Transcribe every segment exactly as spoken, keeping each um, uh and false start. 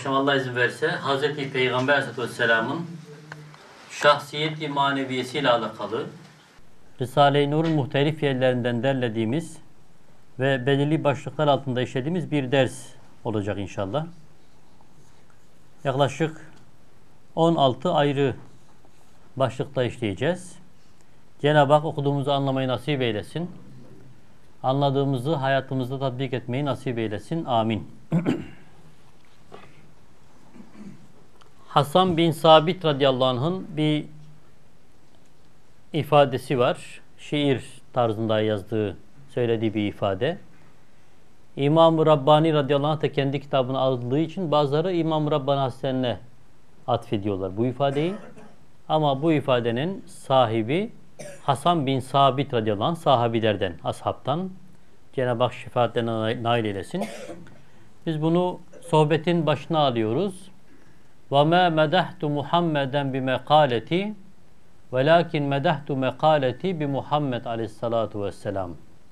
akşam Allah izin verirse Hazreti Peygamber Aleyhisselatü Vesselam'ın şahsiyet-i maneviyesiyle alakalı Risale-i Nur'un muhtelif yerlerinden derlediğimiz ve belirli başlıklar altında işlediğimiz bir ders olacak inşallah. Yaklaşık on altı ayrı başlıkta işleyeceğiz. Cenab-ı Hak okuduğumuzu anlamayı nasip eylesin. Anladığımızı hayatımızda tatbik etmeyi nasip eylesin. Amin. Hasan bin Sabit radıyallahu anh'ın bir ifadesi var. Şiir tarzında yazdığı, söylediği bir ifade. İmam-ı Rabbani radıyallahu anh da kendi kitabını aldığı için bazıları İmam-ı Rabbani Hazretlerine atfediyorlar bu ifadeyi. Ama bu ifadenin sahibi Hasan bin Sabit radıyallahu anh, sahabilerden, ashabtan. Cenab-ı Hak şefaatlerine nail eylesin. Biz bunu sohbetin başına alıyoruz. وَمَا مَدَحْتُ مُحَمَّدًا بِمَقَالَتِي وَلَاكِنْ مَدَحْتُ مَقَالَتِي بِمُحَمَّدْ aleyhissalatu vesselam.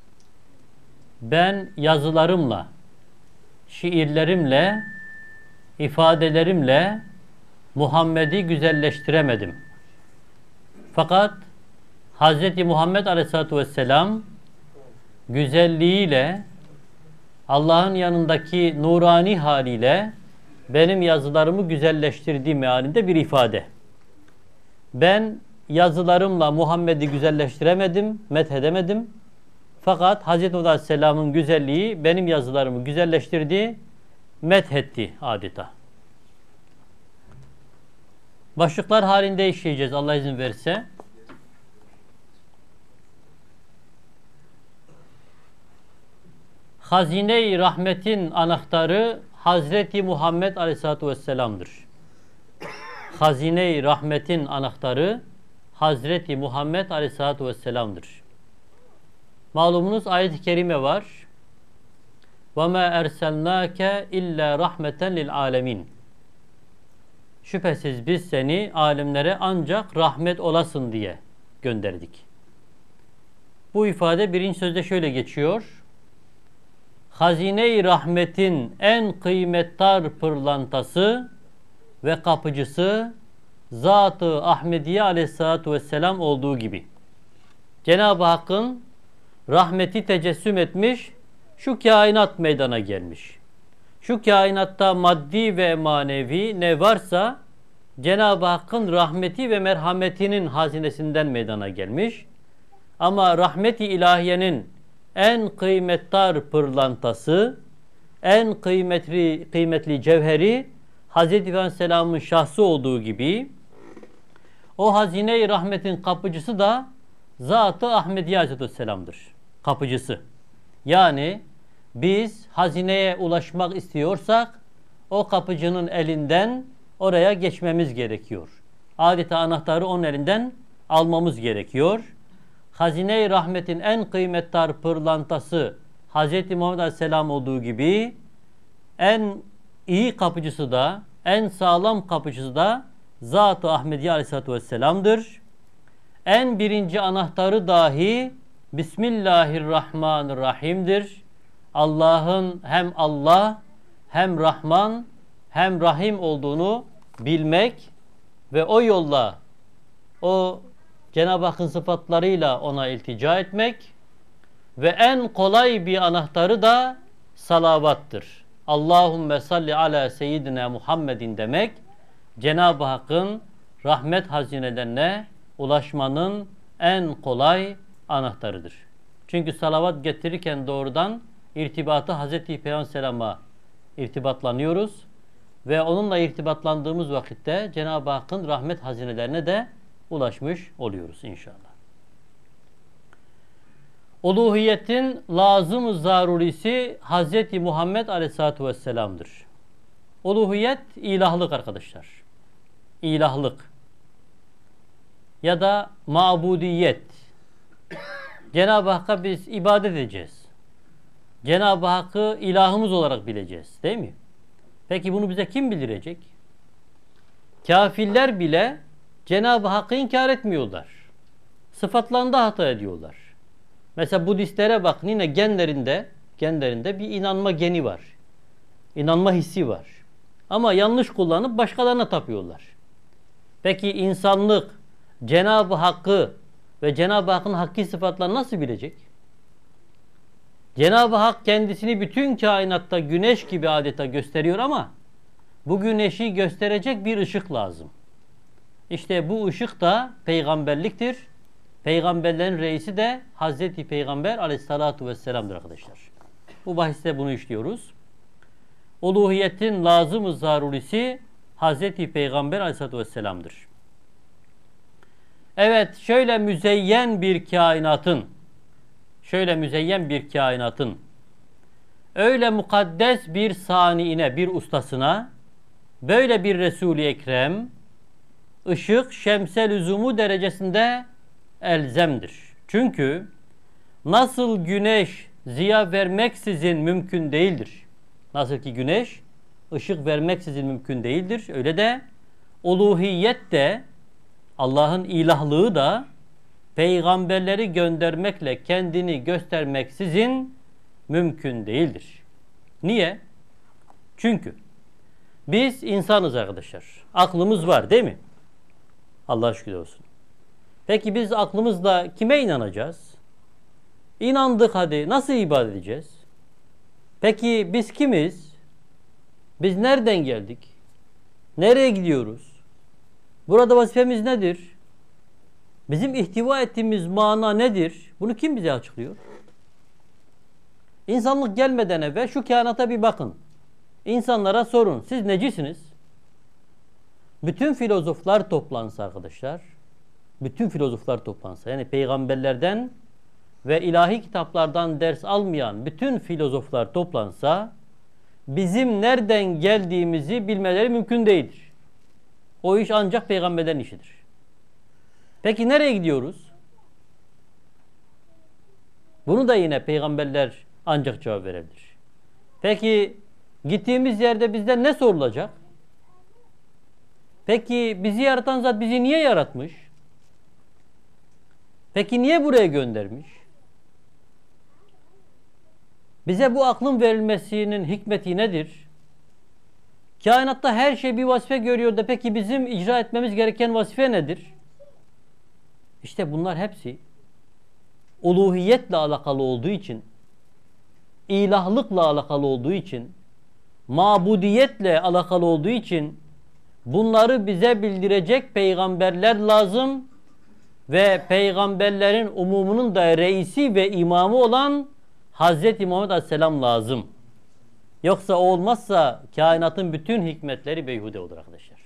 Ben yazılarımla, şiirlerimle, ifadelerimle Muhammed'i güzelleştiremedim. Fakat Hz. Muhammed aleyhissalatu vesselam güzelliğiyle, Allah'ın yanındaki nurani haliyle benim yazılarımı güzelleştirdiği mealinde bir ifade. Ben yazılarımla Muhammed'i güzelleştiremedim, methedemedim. Fakat Hz. Muhammed Aleyhisselam'ın güzelliği benim yazılarımı güzelleştirdi, methetti adeta. Başlıklar halinde işleyeceğiz Allah izin verirse. Hazine-i rahmetin anahtarı Hazreti Muhammed Aleyhisselatü Vesselam'dır. Hazine-i rahmetin anahtarı Hazreti Muhammed Aleyhisselatü Vesselam'dır. Malumunuz ayet-i kerime var. وَمَا اَرْسَلْنَاكَ اِلَّا رَحْمَةً لِلْعَالَمِينَ. Şüphesiz biz seni alemlere ancak rahmet olasın diye gönderdik. Bu ifade birinci sözde şöyle geçiyor. Hazine-i rahmetin en kıymetdar pırlantası ve kapıcısı Zat-ı Ahmediye aleyhissalatu vesselam olduğu gibi. Cenab-ı Hakk'ın rahmeti tecessüm etmiş, şu kainat meydana gelmiş. Şu kainatta maddi ve manevi ne varsa Cenab-ı Hakk'ın rahmeti ve merhametinin hazinesinden meydana gelmiş. Ama rahmeti ilahiyenin en kıymetdar pırlantası, en kıymetli kıymetli cevheri Hazreti Aleyhisselam'ın şahsı olduğu gibi o hazine-i rahmetin kapıcısı da Zat-ı Ahmediye Aleyhisselam'dır. Kapıcısı. Yani biz hazineye ulaşmak istiyorsak o kapıcının elinden oraya geçmemiz gerekiyor. Adeta anahtarı onun elinden almamız gerekiyor. Hazine-i rahmetin en kıymetdar pırlantası Hz. Muhammed Aleyhisselam olduğu gibi en iyi kapıcısı da, en sağlam kapıcısı da Zat-ı Ahmediye Aleyhisselatü Vesselam'dır. En birinci anahtarı dahi Bismillahirrahmanirrahim'dir. Allah'ın hem Allah, hem Rahman, hem Rahim olduğunu bilmek ve o yolla, o Cenab-ı Hakk'ın sıfatlarıyla ona iltica etmek ve en kolay bir anahtarı da salavattır. Allahümme salli ala seyyidina Muhammedin demek, Cenab-ı Hakk'ın rahmet hazinelerine ulaşmanın en kolay anahtarıdır. Çünkü salavat getirirken doğrudan irtibatı Hazreti Peygamber Selam'a irtibatlanıyoruz ve onunla irtibatlandığımız vakitte Cenab-ı Hakk'ın rahmet hazinelerine de ulaşmış oluyoruz inşallah. Uluhiyetin lazım-ı zarurisi Hazreti Muhammed Aleyhisselatü Vesselam'dır. Uluhiyet ilahlık arkadaşlar. İlahlık. Ya da mabudiyet. Cenab-ı Hakk'a biz ibadet edeceğiz. Cenab-ı Hakk'ı ilahımız olarak bileceğiz. Değil mi? Peki bunu bize kim bildirecek? Kafirler bile Cenab-ı Hakk'ı inkar etmiyorlar. Sıfatlarında hata ediyorlar. Mesela Budistlere bak, yine genlerinde genlerinde bir inanma geni var. İnanma hissi var. Ama yanlış kullanıp başkalarına tapıyorlar. Peki insanlık Cenab-ı Hakk'ı ve Cenab-ı Hakk'ın hakki sıfatlarını nasıl bilecek? Cenab-ı Hak kendisini bütün kainatta güneş gibi adeta gösteriyor ama bu güneşi gösterecek bir ışık lazım. İşte bu ışık da peygamberliktir. Peygamberlerin reisi de Hazreti Peygamber aleyhissalatu vesselam'dır arkadaşlar. Bu bahiste bunu işliyoruz. Uluhiyetin lazım-ı zarurisi Hazreti Peygamber aleyhissalatu vesselam'dır. Evet, şöyle müzeyyen bir kainatın, şöyle müzeyyen bir kainatın, öyle mukaddes bir saniine, bir ustasına, böyle bir Resul-i Ekrem, ışık şemse lüzumu derecesinde elzemdir. Çünkü nasıl güneş ziya vermeksizin mümkün değildir. Nasıl ki güneş ışık vermeksizin mümkün değildir. Öyle de uluhiyet de, Allah'ın ilahlığı da peygamberleri göndermekle kendini göstermeksizin mümkün değildir. Niye? Çünkü biz insanız arkadaşlar. Aklımız var değil mi? Allah'a şükür olsun. Peki biz aklımızla kime inanacağız? İnandık, hadi nasıl ibadet edeceğiz? Peki biz kimiz? Biz nereden geldik? Nereye gidiyoruz? Burada vazifemiz nedir? Bizim ihtiva ettiğimiz mana nedir? Bunu kim bize açıklıyor? İnsanlık gelmeden evvel şu kainata bir bakın. İnsanlara sorun. Siz necisiniz? Bütün filozoflar toplansa arkadaşlar, bütün filozoflar toplansa, yani peygamberlerden ve ilahi kitaplardan ders almayan bütün filozoflar toplansa, bizim nereden geldiğimizi bilmeleri mümkün değildir. O iş ancak peygamberlerin işidir. Peki nereye gidiyoruz? Bunu da yine peygamberler ancak cevap verebilir. Peki gittiğimiz yerde bizden ne sorulacak? Peki bizi yaratan zat bizi niye yaratmış? Peki niye buraya göndermiş? Bize bu aklın verilmesinin hikmeti nedir? Kainatta her şey bir vazife görüyor da peki bizim icra etmemiz gereken vazife nedir? İşte bunlar hepsi uluhiyetle alakalı olduğu için, ilahlıkla alakalı olduğu için, mabudiyetle alakalı olduğu için bunları bize bildirecek peygamberler lazım ve peygamberlerin umumunun da reisi ve imamı olan Hazreti Muhammed Aleyhisselam lazım. Yoksa o olmazsa kainatın bütün hikmetleri beyhude olur arkadaşlar.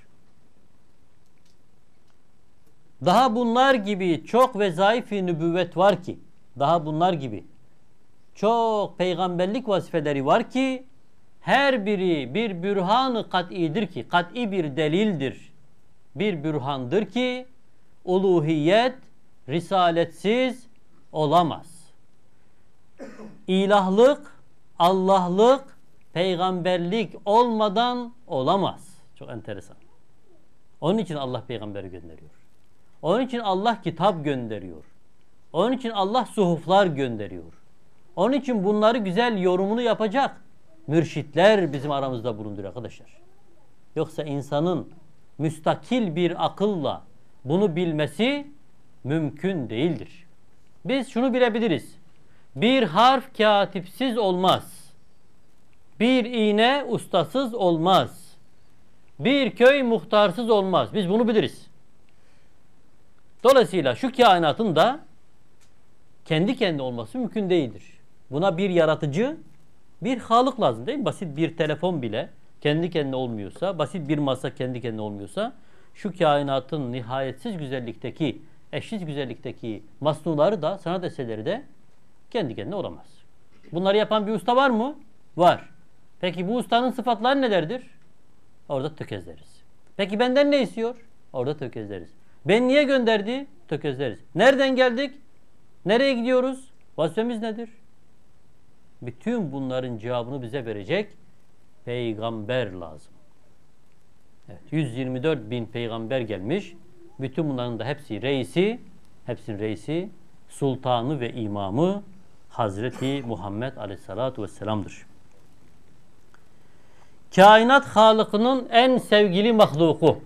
Daha bunlar gibi çok vezaifi nübüvvet var ki, daha bunlar gibi çok peygamberlik vazifeleri var ki, her biri bir bürhan-ı kat'idir ki, kat'i bir delildir, bir bürhandır ki, uluhiyet risaletsiz olamaz. İlahlık, Allah'lık, peygamberlik olmadan olamaz. Çok enteresan. Onun için Allah peygamberi gönderiyor. Onun için Allah kitap gönderiyor. Onun için Allah suhuflar gönderiyor. Onun için bunları güzel yorumunu yapacak mürşitler bizim aramızda bulunduruyor arkadaşlar. Yoksa insanın müstakil bir akılla bunu bilmesi mümkün değildir. Biz şunu bilebiliriz. Bir harf katipsiz olmaz. Bir iğne ustasız olmaz. Bir köy muhtarsız olmaz. Biz bunu biliriz. Dolayısıyla şu kainatın da kendi kendi olması mümkün değildir. Buna bir yaratıcı, bir halık lazım değil mi? Basit bir telefon bile kendi kendine olmuyorsa, basit bir masa kendi kendine olmuyorsa, şu kainatın nihayetsiz güzellikteki, eşsiz güzellikteki masnuları da, sanat eserleri de kendi kendine olamaz. Bunları yapan bir usta var mı? Var. Peki bu ustanın sıfatları nelerdir? Orada tökezleriz. Peki benden ne istiyor? Orada tökezleriz. Ben niye gönderdi? Tökezleriz. Nereden geldik? Nereye gidiyoruz? Vazifemiz nedir? Bütün bunların cevabını bize verecek peygamber lazım. Evet, yüz yirmi dört bin peygamber gelmiş. Bütün bunların da hepsi reisi, hepsinin reisi, sultanı ve imamı Hazreti Muhammed Aleyhisselatü Vesselam'dır. kainat Halık'ının en sevgili mahluku.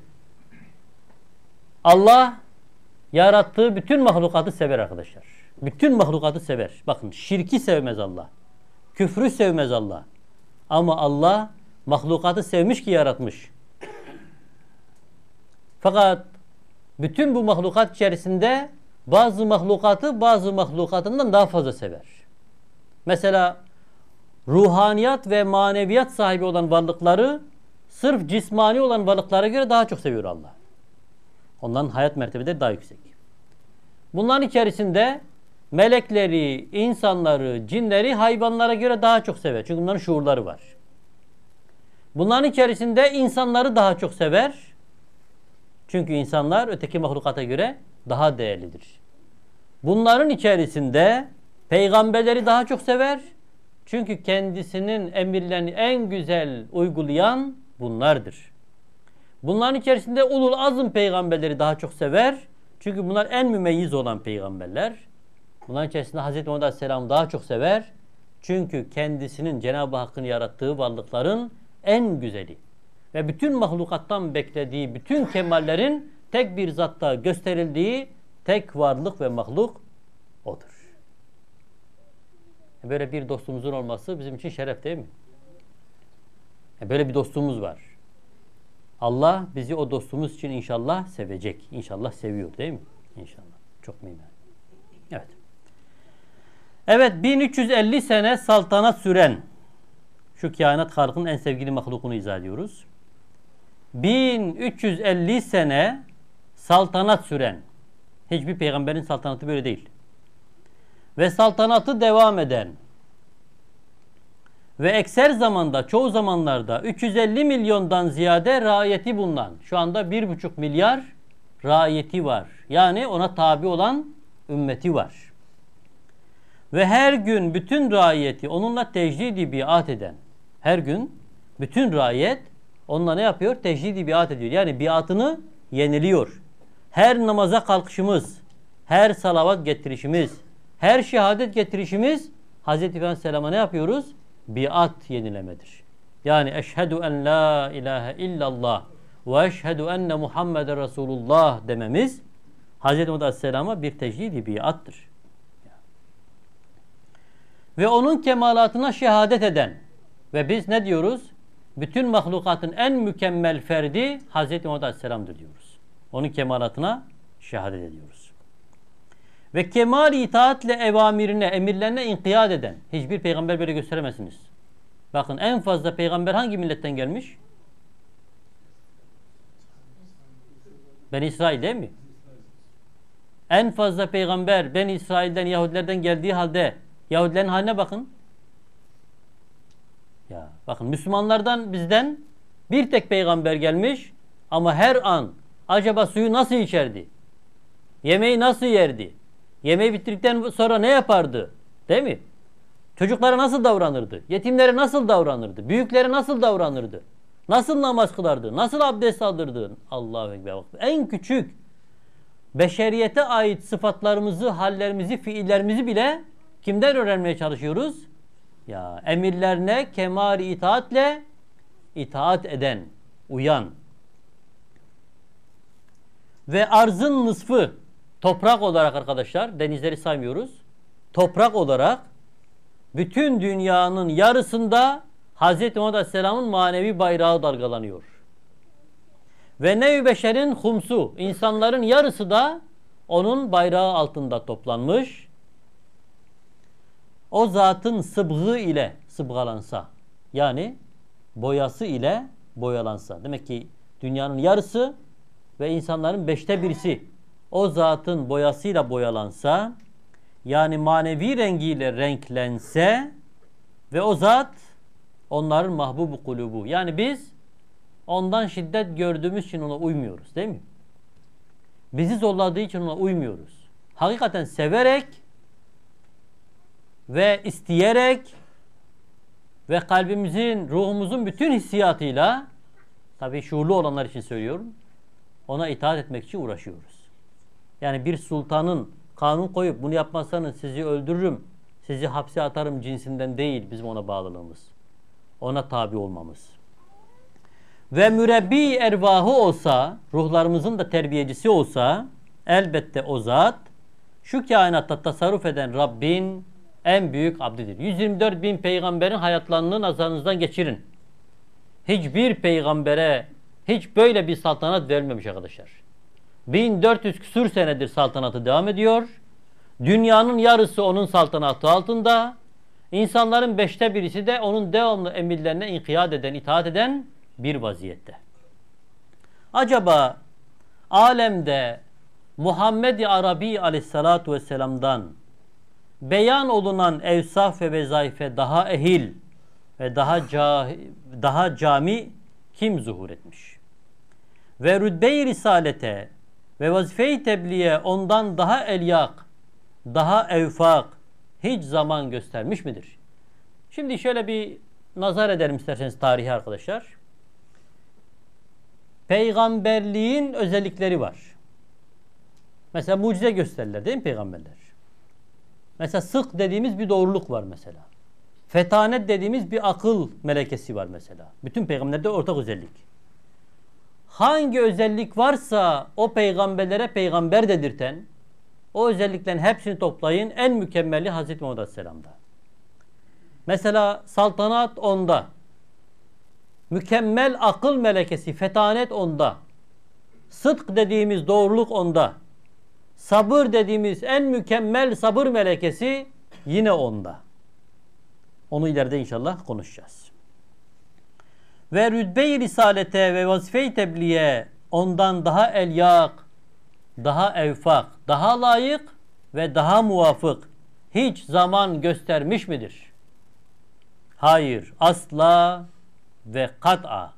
Allah yarattığı bütün mahlukatı sever arkadaşlar. Bütün mahlukatı sever. Bakın, şirki sevmez Allah. Küfrü sevmez Allah. Ama Allah mahlukatı sevmiş ki yaratmış. Fakat bütün bu mahlukat içerisinde bazı mahlukatı bazı mahlukatından daha fazla sever. Mesela ruhaniyat ve maneviyat sahibi olan varlıkları sırf cismani olan varlıklara göre daha çok seviyor Allah. Onların hayat mertebeleri daha yüksek. Bunların içerisinde melekleri, insanları, cinleri hayvanlara göre daha çok sever. Çünkü bunların şuurları var. Bunların içerisinde insanları daha çok sever. Çünkü insanlar öteki mahlukata göre daha değerlidir. Bunların içerisinde peygamberleri daha çok sever. Çünkü kendisinin emirlerini en güzel uygulayan bunlardır. Bunların içerisinde ulul azm peygamberleri daha çok sever. Çünkü bunlar en mümeyyiz olan peygamberler. Bunların içerisinde Hazreti Muhammed Aleyhisselam daha çok sever. Çünkü kendisinin Cenab-ı Hakk'ın yarattığı varlıkların en güzeli. Ve bütün mahlukattan beklediği bütün kemallerin tek bir zatta gösterildiği tek varlık ve mahluk odur. Böyle bir dostumuzun olması bizim için şeref değil mi? Böyle bir dostumuz var. Allah bizi o dostumuz için inşallah sevecek. İnşallah seviyor değil mi? İnşallah. Çok mühim. Evet. Evet, bin üç yüz elli sene saltanat süren şu kainat Halık'ın en sevgili mahlukunu izah ediyoruz. bin üç yüz elli sene saltanat süren, hiçbir peygamberin saltanatı böyle değil. Ve saltanatı devam eden ve ekser zamanda, çoğu zamanlarda üç yüz elli milyondan ziyade raiyeti bulunan, şu anda bir buçuk milyar raiyeti var. Yani ona tabi olan ümmeti var. Ve her gün bütün raiyeti onunla tecrid-i biat eden, her gün bütün raiyet onunla ne yapıyor? Tecrid-i biat ediyor. Yani biatını yeniliyor. Her namaza kalkışımız, her salavat getirişimiz, her şehadet getirişimiz Hazreti Efendimiz Aleyhisselam'a ne yapıyoruz? Biat yenilemedir. Yani eşhedü en la ilahe illallah ve eşhedü enne Muhammeden Resulullah dememiz Hazreti Muhammed Aleyhisselam'a bir tecrid-i biattır. Ve onun kemalatına şehadet eden, ve biz ne diyoruz? Bütün mahlukatın en mükemmel ferdi Hazreti Muhammed Aleyhisselam'dır diyoruz. Onun kemalatına şehadet ediyoruz. Ve kemal itaatle evamirine, emirlerine inkiyat eden, hiçbir peygamber böyle gösteremezsiniz. Bakın, en fazla peygamber hangi milletten gelmiş? Beni İsrail değil mi? En fazla peygamber Beni İsrail'den, Yahudilerden geldiği halde Yahudilerin haline bakın. Ya bakın, Müslümanlardan, bizden bir tek peygamber gelmiş ama her an acaba suyu nasıl içerdi? Yemeği nasıl yerdi? Yemeği bitirdikten sonra ne yapardı? Değil mi? Çocuklara nasıl davranırdı? Yetimlere nasıl davranırdı? Büyüklere nasıl davranırdı? Nasıl namaz kılardı? Nasıl abdest alırdı? Allahu Ekber. En küçük beşeriyete ait sıfatlarımızı, hallerimizi, fiillerimizi bile kimden öğrenmeye çalışıyoruz? Ya emirlerine kemal-i itaatle itaat eden, uyan. Ve arzın nısfı toprak olarak arkadaşlar, denizleri saymıyoruz. Toprak olarak bütün dünyanın yarısında Hazreti Muhammed Aleyhisselam'ın manevi bayrağı dalgalanıyor. Ve nev-i beşerin humsu, insanların yarısı da onun bayrağı altında toplanmış. O zatın sıbgı ile sıbgalansa, yani boyası ile boyalansa. Demek ki dünyanın yarısı ve insanların beşte birisi o zatın boyasıyla boyalansa, yani manevi rengiyle renklense ve o zat onların mahbubu kulubu. Yani biz ondan şiddet gördüğümüz için ona uymuyoruz, değil mi? Bizi zorladığı için ona uymuyoruz. Hakikaten severek ve isteyerek ve kalbimizin, ruhumuzun bütün hissiyatıyla, tabii şuurlu olanlar için söylüyorum, ona itaat etmek için uğraşıyoruz. Yani bir sultanın kanun koyup bunu yapmazsanız sizi öldürürüm, sizi hapse atarım cinsinden değil bizim ona bağlılığımız. Ona tabi olmamız. ve mürebbi ervahı olsa, ruhlarımızın da terbiyecisi olsa, elbette o zat şu kainatta tasarruf eden Rabbin en büyük abdidir. yüz yirmi dört bin peygamberin hayatlarını nazarınızdan geçirin. Hiçbir peygambere hiç böyle bir saltanat verilmemiş arkadaşlar. bin dört yüz küsur senedir saltanatı devam ediyor. Dünyanın yarısı onun saltanatı altında. İnsanların beşte birisi de onun devamlı emirlerine inkiyat eden, itaat eden bir vaziyette. Acaba alemde Muhammed-i Arabi aleyhissalatu vesselam'dan beyan olunan evsaf ve vezaife daha ehil ve daha daha cami kim zuhur etmiş? Ve rütbe-i risalete ve vazife-i tebliğe ondan daha elyak, daha evfak hiç zaman göstermiş midir? Şimdi şöyle bir nazar edelim isterseniz tarihi arkadaşlar. Peygamberliğin özellikleri var. Mesela mucize gösterirler değil mi peygamberler? Mesela sık dediğimiz bir doğruluk var mesela. Fetanet dediğimiz bir akıl melekesi var mesela. Bütün peygamberlerde ortak özellik. Hangi özellik varsa o peygamberlere peygamber dedirten, o özelliklerin hepsini toplayın, en mükemmeli Hazreti Muhammed Aleyhisselam'da. Mesela saltanat onda. Mükemmel akıl melekesi, fetanet onda. Sıdk dediğimiz doğruluk onda. Sabır dediğimiz en mükemmel sabır melekesi yine onda. Onu ileride inşallah konuşacağız. Ve rütbe-i risalete ve vazife-i tebliğe ondan daha elyak, daha evfak, daha layık ve daha muvafık hiç zaman göstermiş midir? Hayır, asla ve kat'a.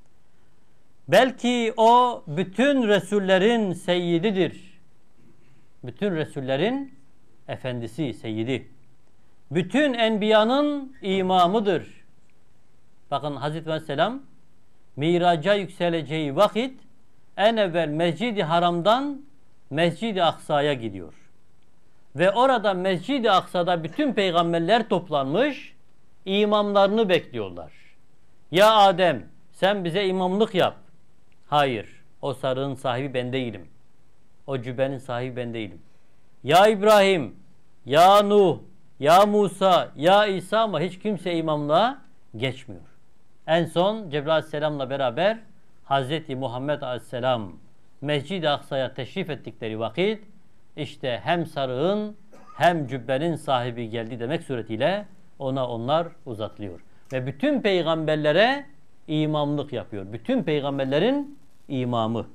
Belki o bütün Resullerin seyyididir. Bütün Resullerin efendisi, seyyidi. Bütün enbiyanın imamıdır. Bakın Hazreti Aleyhisselam Miraca yükseleceği vakit en evvel Mescid-i Haram'dan Mescid-i Aksa'ya gidiyor. Ve orada Mescid-i Aksa'da bütün peygamberler toplanmış, imamlarını bekliyorlar. Ya Adem, sen bize imamlık yap. Hayır, o sarığın sahibi ben değilim. O cübbenin sahibi ben değilim. Ya İbrahim, ya Nuh, ya Musa, ya İsa, ama hiç kimse imamlığa geçmiyor. En son Cebrail Aleyhisselam'la beraber Hazreti Muhammed Aleyhisselam Mescid-i Aksa'ya teşrif ettikleri vakit işte hem sarığın hem cübbenin sahibi geldi demek suretiyle ona onlar uzatılıyor. Ve bütün peygamberlere imamlık yapıyor. Bütün peygamberlerin imamı.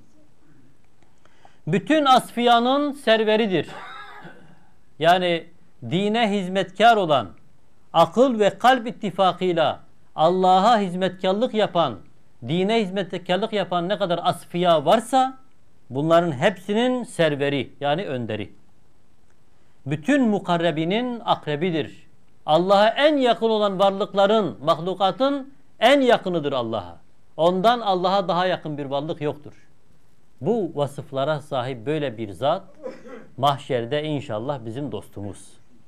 Bütün asfiyanın serveridir. Yani dine hizmetkar olan, akıl ve kalp ittifakıyla Allah'a hizmetkarlık yapan, dine hizmetkarlık yapan ne kadar asfiya varsa bunların hepsinin serveri, yani önderi. Bütün mukarrebinin akrebidir. Allah'a en yakın olan varlıkların, mahlukatın en yakınıdır Allah'a. Ondan Allah'a daha yakın bir varlık yoktur. Bu vasıflara sahip böyle bir zat mahşerde inşallah bizim dostumuz.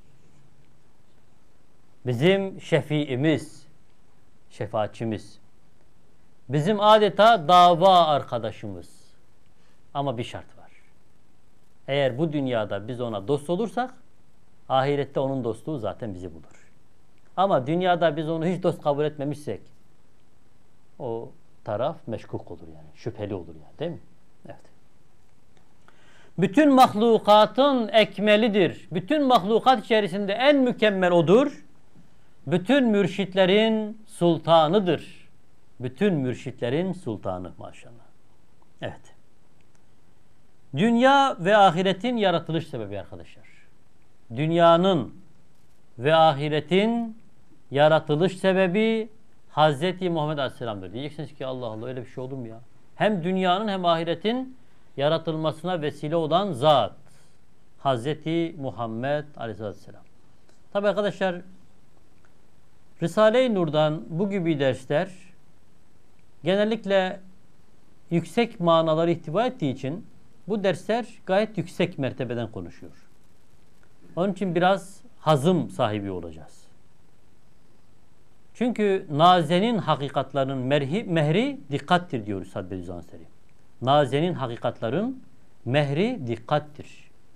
Bizim şefiimiz, şefaatçimiz. Bizim adeta dava arkadaşımız. Ama bir şart var. Eğer bu dünyada biz ona dost olursak, ahirette onun dostluğu zaten bizi bulur. Ama dünyada biz onu hiç dost kabul etmemişsek, o taraf meşkuk olur yani. Şüpheli olur yani, değil mi? Evet. Bütün mahlukatın ekmelidir. Bütün mahlukat içerisinde en mükemmel odur. Bütün mürşitlerin sultanıdır. Bütün mürşitlerin sultanı maşallah. Evet. Dünya ve ahiretin yaratılış sebebi arkadaşlar. Dünyanın ve ahiretin yaratılış sebebi Hazreti Muhammed Aleyhisselam'dır. Diyeceksiniz ki Allah Allah, öyle bir şey olur mu ya? Hem dünyanın hem ahiretin yaratılmasına vesile olan zat Hazreti Muhammed Aleyhisselam. Tabi arkadaşlar, Risale-i Nur'dan bu gibi dersler genellikle yüksek manaları ihtiva ettiği için bu dersler gayet yüksek mertebeden konuşuyor. Onun için biraz hazım sahibi olacağız. Çünkü nazenin hakikatlarının merhi, mehri dikkattir diyoruz Saddezan Serim. Nazenin hakikatların mehri dikkattir.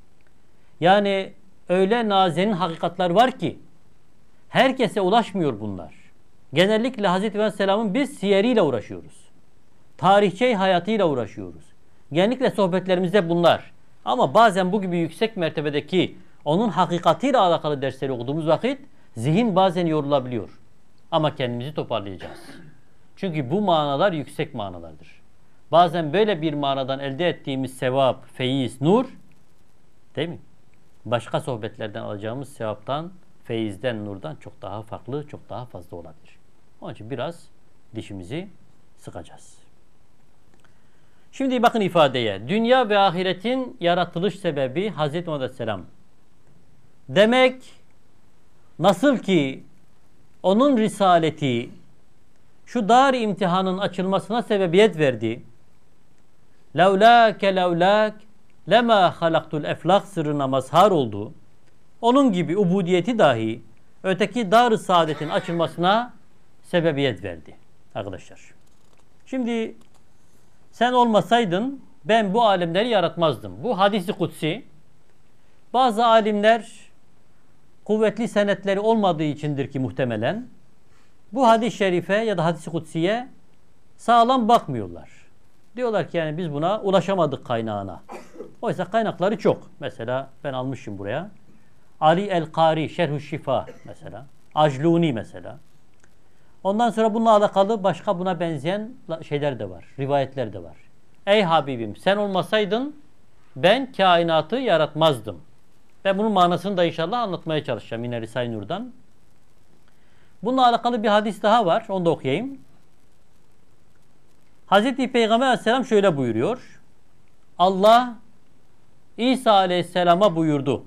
Yani öyle nazenin hakikatlar var ki herkese ulaşmıyor bunlar. Genellikle Hazreti Aleyhisselam'ın biz siyeriyle uğraşıyoruz. Tarihçe hayatıyla uğraşıyoruz. Genellikle sohbetlerimizde bunlar. Ama bazen bu gibi yüksek mertebedeki onun hakikatiyle alakalı dersleri okuduğumuz vakit zihin bazen yorulabiliyor. Ama kendimizi toparlayacağız. Çünkü bu manalar yüksek manalardır. Bazen böyle bir manadan elde ettiğimiz sevap, feyiz, nur, değil mi? Başka sohbetlerden alacağımız sevaptan, feyizden, nurdan çok daha farklı, çok daha fazla olabilir. Onun için biraz dişimizi sıkacağız. Şimdi bakın ifadeye. Dünya ve ahiretin yaratılış sebebi Hazreti Muhammed Aleyhisselam. Demek nasıl ki onun risaleti şu dar imtihanın açılmasına sebebiyet verdi. Levlâke levlâk lemâ halaktul eflak sırrına mazhar oldu. Onun gibi ubudiyeti dahi öteki dar-ı saadetin açılmasına sebebiyet verdi. Arkadaşlar. Şimdi sen olmasaydın ben bu alemleri yaratmazdım. Bu hadisi kutsi. Bazı alimler kuvvetli senetleri olmadığı içindir ki muhtemelen bu hadis-i şerife ya da hadis-i kutsiye sağlam bakmıyorlar. Diyorlar ki yani biz buna ulaşamadık kaynağına. Oysa kaynakları çok. Mesela ben almışım buraya. Ali el-Kari Şerh-ü Şifa mesela. Acluni mesela. Ondan sonra bununla alakalı başka buna benzeyen şeyler de var. Rivayetler de var. Ey Habibim sen olmasaydın ben kainatı yaratmazdım. Ben bunun manasını da inşallah anlatmaya çalışacağım yine Risale-i Nur'dan. Bununla alakalı bir hadis daha var. Onu da okuyayım. Hazreti Peygamber Aleyhisselam şöyle buyuruyor. Allah İsa Aleyhisselam'a buyurdu.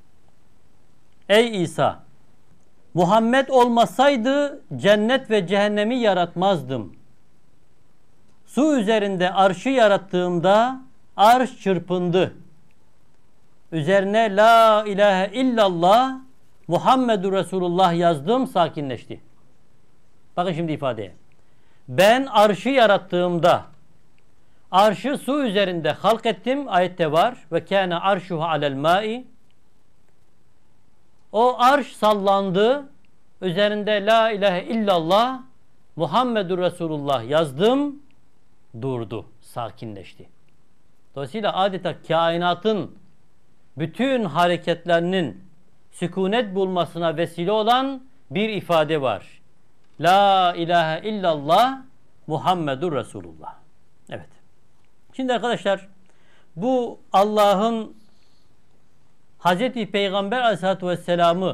Ey İsa! Muhammed olmasaydı cennet ve cehennemi yaratmazdım. Su üzerinde arşı yarattığımda arş çırpındı. Üzerine la ilahe illallah Muhammedur Resulullah yazdım, sakinleşti. Bakın şimdi ifadeye. Ben arşı yarattığımda arşı su üzerinde halk ettim. Ayette var. Ve kâne arşuhu alel mâi. O arş sallandı. Üzerinde la ilahe illallah Muhammedur Resulullah yazdım. Durdu. Sakinleşti. Dolayısıyla adeta kainatın bütün hareketlerinin sükunet bulmasına vesile olan bir ifade var. La ilahe illallah Muhammedur Resulullah. Evet. Şimdi arkadaşlar bu Allah'ın Hazreti Peygamber Aleyhisselatü Vesselam'ı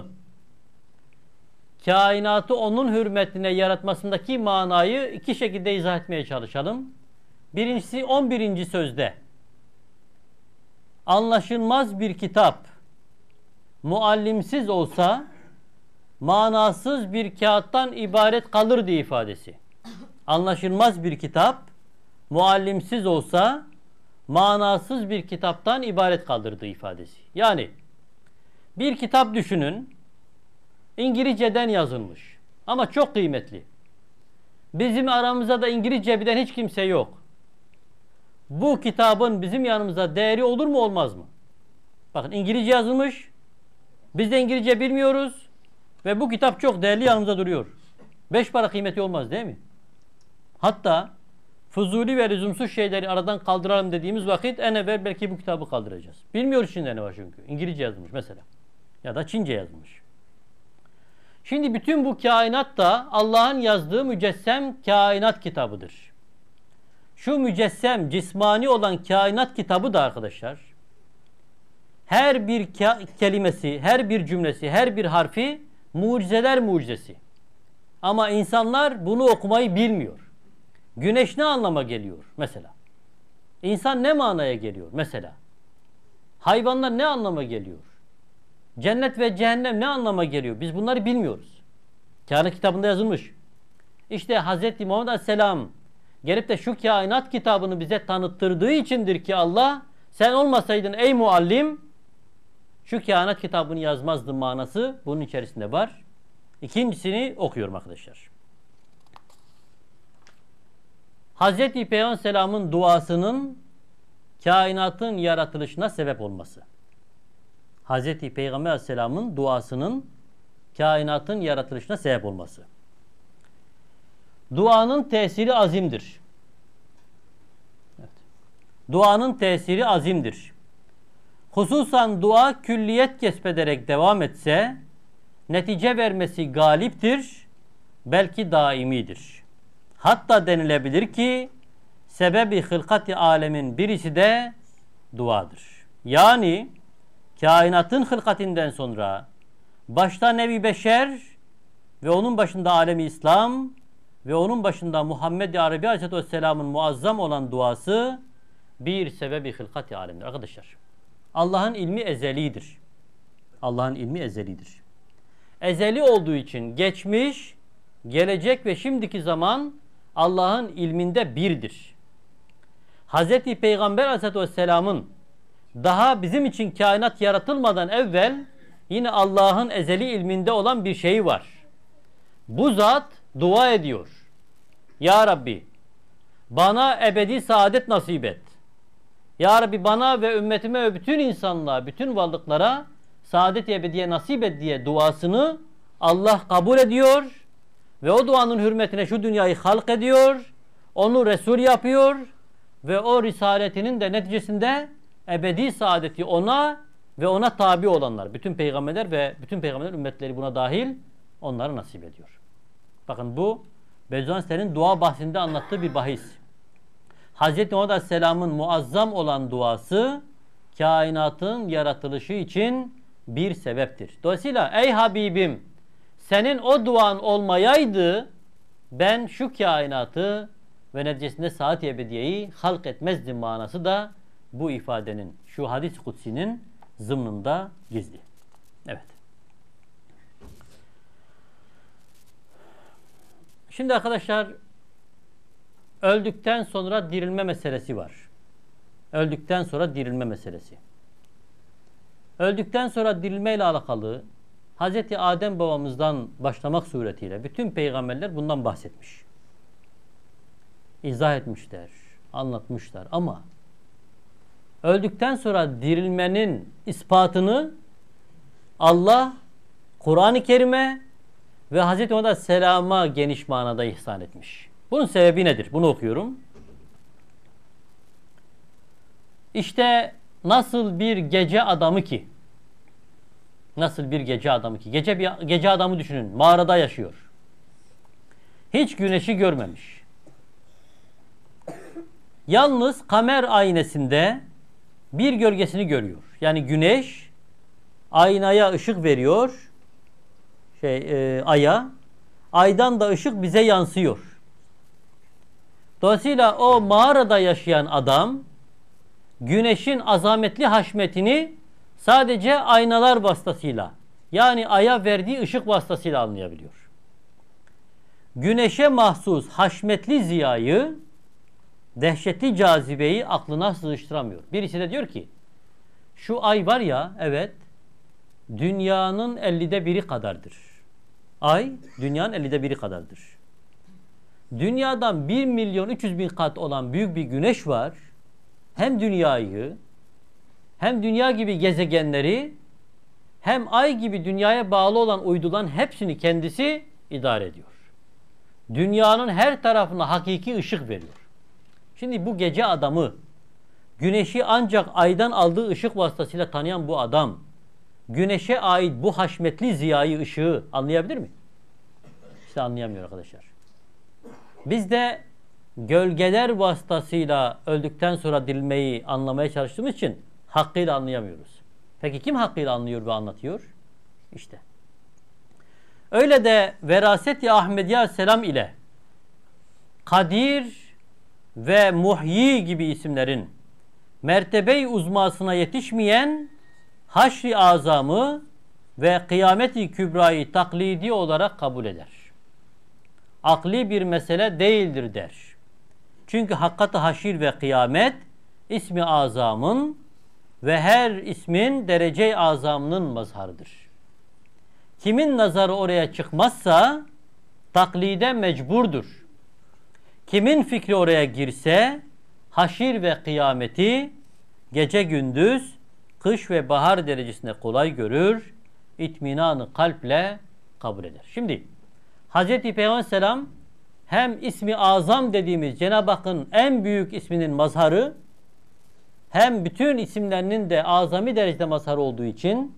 kainatı onun hürmetine yaratmasındaki manayı iki şekilde izah etmeye çalışalım. Birincisi on birinci sözde anlaşılmaz bir kitap muallimsiz olsa manasız bir kağıttan ibaret kalır diye ifadesi. Anlaşılmaz bir kitap muallimsiz olsa manasız bir kitaptan ibaret kalırdı ifadesi. Yani bir kitap düşünün, İngilizceden yazılmış ama çok kıymetli. Bizim aramızda da İngilizce bilen hiç kimse yok. Bu kitabın bizim yanımızda değeri olur mu olmaz mı? Bakın İngilizce yazılmış, biz de İngilizce bilmiyoruz ve bu kitap çok değerli yanımızda duruyor. Beş para kıymeti olmaz değil mi? Hatta fuzuli ve lüzumsuz şeyleri aradan kaldıralım dediğimiz vakit en evvel belki bu kitabı kaldıracağız. Bilmiyoruz içinde ne var çünkü. İngilizce yazılmış mesela. Ya da Çince yazılmış. Şimdi bütün bu kainat da Allah'ın yazdığı mücessem kainat kitabıdır. Şu mücessem, cismani olan kainat kitabı da arkadaşlar her bir kelimesi, her bir cümlesi, her bir harfi mucizeler mucizesi. Ama insanlar bunu okumayı bilmiyor. Güneş ne anlama geliyor mesela? İnsan ne manaya geliyor mesela? Hayvanlar ne anlama geliyor? Cennet ve cehennem ne anlama geliyor? Biz bunları bilmiyoruz. Kainat kitabında yazılmış. İşte Hazreti Muhammed Aleyhisselam gelip de şu kainat kitabını bize tanıttırdığı içindir ki Allah sen olmasaydın ey muallim şu kainat kitabını yazmazdın manası bunun içerisinde var. İkincisini okuyorum arkadaşlar. Hazreti Peygamber Aleyhisselam'ın duasının kainatın yaratılışına sebep olması. Hazreti Peygamber Aleyhisselam'ın duasının kainatın yaratılışına sebep olması. Duanın tesiri azimdir. Evet. Duanın tesiri azimdir. Hususan dua külliyet kesbederek devam etse, netice vermesi galiptir, belki daimidir. Hatta denilebilir ki, sebebi hılkat-ı alemin birisi de duadır. Yani, kainatın hılkatinden sonra, başta Nebi Beşer ve onun başında alemi İslam ve onun başında Muhammed-i Arabi Aleyhisselatü Vesselam'ın muazzam olan duası bir sebebi hılkat-ı alemdir. Arkadaşlar, Allah'ın ilmi ezelidir. Allah'ın ilmi ezelidir. Ezeli olduğu için geçmiş, gelecek ve şimdiki zaman Allah'ın ilminde birdir. Hazreti Peygamber Aleyhisselatü Vesselam'ın daha bizim için kainat yaratılmadan evvel yine Allah'ın ezeli ilminde olan bir şeyi var. Bu zat dua ediyor. Ya Rabbi, bana ebedi saadet nasip et. Ya Rabbi, bana ve ümmetime ve bütün insanlığa, bütün varlıklara saadet-i ebediye nasip et diye duasını Allah kabul ediyor ve o duanın hürmetine şu dünyayı halk ediyor, onu Resul yapıyor ve o risaletinin de neticesinde ebedi saadeti ona ve ona tabi olanlar, bütün peygamberler ve bütün peygamberler ümmetleri buna dahil, onlara nasip ediyor. Bakın bu Bediüzzaman'ın dua bahsinde anlattığı bir bahis. Hazreti Muhammed Aleyhisselam'ın muazzam olan duası kainatın yaratılışı için bir sebeptir. Dolayısıyla ey Habibim, senin o duan olmayaydı ben şu kainatı ve neticesinde saat-i ebediyeyi halk etmezdim manası da bu ifadenin, şu hadis-i kutsinin zımnında gizli. Evet. Şimdi arkadaşlar, öldükten sonra dirilme meselesi var. Öldükten sonra dirilme meselesi. Öldükten sonra dirilme ile alakalı Hazreti Adem babamızdan başlamak suretiyle bütün peygamberler bundan bahsetmiş. İzah etmişler, anlatmışlar ama öldükten sonra dirilmenin ispatını Allah Kur'an-ı Kerim'e ve Hazreti Muhammed Aleyhisselam'a geniş manada ihsan etmiş. Bunun sebebi nedir? Bunu okuyorum. İşte nasıl bir gece adamı ki nasıl bir gece adamı ki gece bir gece adamı düşünün. Mağarada yaşıyor. Hiç güneşi görmemiş. Yalnız kamer aynesinde bir gölgesini görüyor. Yani güneş aynaya ışık veriyor. Şey e, aya. Aydan da ışık bize yansıyor. Dolayısıyla o mağarada yaşayan adam güneşin azametli haşmetini sadece aynalar vasıtasıyla, yani aya verdiği ışık vasıtasıyla anlayabiliyor. Güneşe mahsus haşmetli ziyayı, dehşetli cazibeyi aklına sığıştıramıyor. Birisi de diyor ki, şu ay var ya, evet, dünyanın ellide biri kadardır. Ay, dünyanın ellide biri kadardır. Dünyadan bir milyon üç yüz bin kat olan büyük bir güneş var. Hem dünyayı, hem dünya gibi gezegenleri, hem ay gibi dünyaya bağlı olan uyduların hepsini kendisi idare ediyor. Dünyanın her tarafına hakiki ışık veriyor. Şimdi bu gece adamı, güneşi ancak aydan aldığı ışık vasıtasıyla tanıyan bu adam, güneşe ait bu haşmetli ziyayı, ışığı anlayabilir mi? İşte anlayamıyor arkadaşlar. Biz de gölgeler vasıtasıyla öldükten sonra dirilmeyi anlamaya çalıştığımız için hakkıyla anlayamıyoruz. Peki kim hakkıyla anlıyor ve anlatıyor? İşte. Öyle de Veraset-i Ahmediye Aleyhisselam ile Kadir ve Muhyi gibi isimlerin mertebe-i uzmasına yetişmeyen Haşr-i Azam'ı ve Kıyamet-i Kübra'yı taklidi olarak kabul eder. Akli bir mesele değildir der. Çünkü hakkat-ı haşir ve kıyamet ismi azamın ve her ismin derece-i azamının mazharıdır. Kimin nazarı oraya çıkmazsa taklide mecburdur. Kimin fikri oraya girse haşir ve kıyameti gece gündüz, kış ve bahar derecesinde kolay görür, itminanı kalple kabul eder. Şimdi Hz. Peygamber Aleyhisselam hem ismi azam dediğimiz Cenab-ı Hakk'ın en büyük isminin mazharı, hem bütün isimlerinin de azami derecede mazharı olduğu için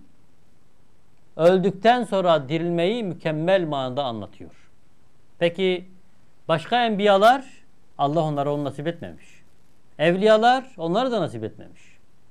öldükten sonra dirilmeyi mükemmel manada anlatıyor. Peki başka enbiyalar, Allah onlara onu nasip etmemiş. Evliyalar onları da nasip etmemiş.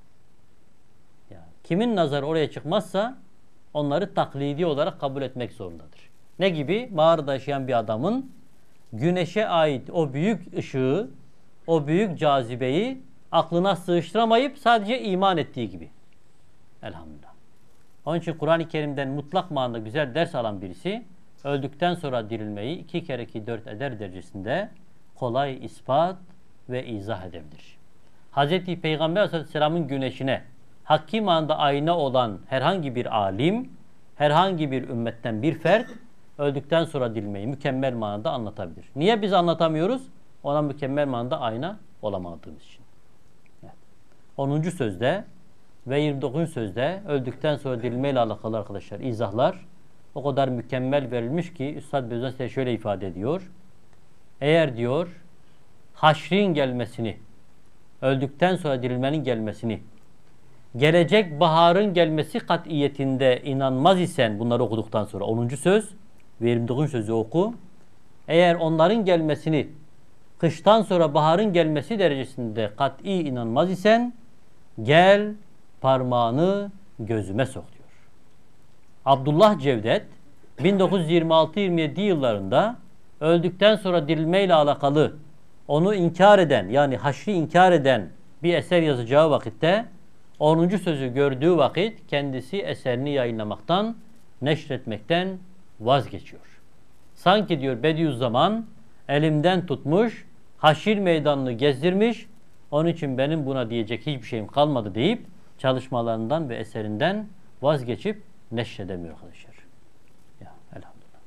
Yani kimin nazarı oraya çıkmazsa onları taklidi olarak kabul etmek zorundadır. Ne gibi? Mağarada yaşayan bir adamın güneşe ait o büyük ışığı, o büyük cazibeyi aklına sığıştıramayıp sadece iman ettiği gibi. Elhamdülillah. Onun için Kur'an-ı Kerim'den mutlak manada güzel ders alan birisi öldükten sonra dirilmeyi iki kere iki dört eder derecesinde kolay ispat ve izah edebilir. Hz. Peygamber Aleyhisselam'ın güneşine hakki manada ayna olan herhangi bir alim, herhangi bir ümmetten bir fert öldükten sonra dirilmeyi mükemmel manada anlatabilir. Niye biz anlatamıyoruz? Ona mükemmel manada ayna olamadığımız için. Evet. onuncu sözde ve yirmi dokuzuncu sözde öldükten sonra dirilmeyle alakalı arkadaşlar izahlar o kadar mükemmel verilmiş ki Üstad Beyazıt size şöyle ifade ediyor. Eğer diyor haşrin gelmesini, öldükten sonra dirilmenin gelmesini, gelecek baharın gelmesi kat'iyetinde inanmaz isen bunları okuduktan sonra onuncu söz ve yirmi dokuzuncu sözü oku. Eğer onların gelmesini kıştan sonra baharın gelmesi derecesinde kat'i inanmaz isen gel parmağını gözüme sok diyor. Abdullah Cevdet bin dokuz yüz yirmi altı yirmi yedi yıllarında öldükten sonra dirilmeyle alakalı onu inkar eden yani haşri inkar eden bir eser yazacağı vakitte onuncu sözü gördüğü vakit kendisi eserini yayınlamaktan, neşretmekten vazgeçiyor. Sanki diyor Bediüzzaman elimden tutmuş, haşir meydanını gezdirmiş, onun için benim buna diyecek hiçbir şeyim kalmadı deyip çalışmalarından ve eserinden vazgeçip neşredemiyor arkadaşlar. Ya elhamdülillah.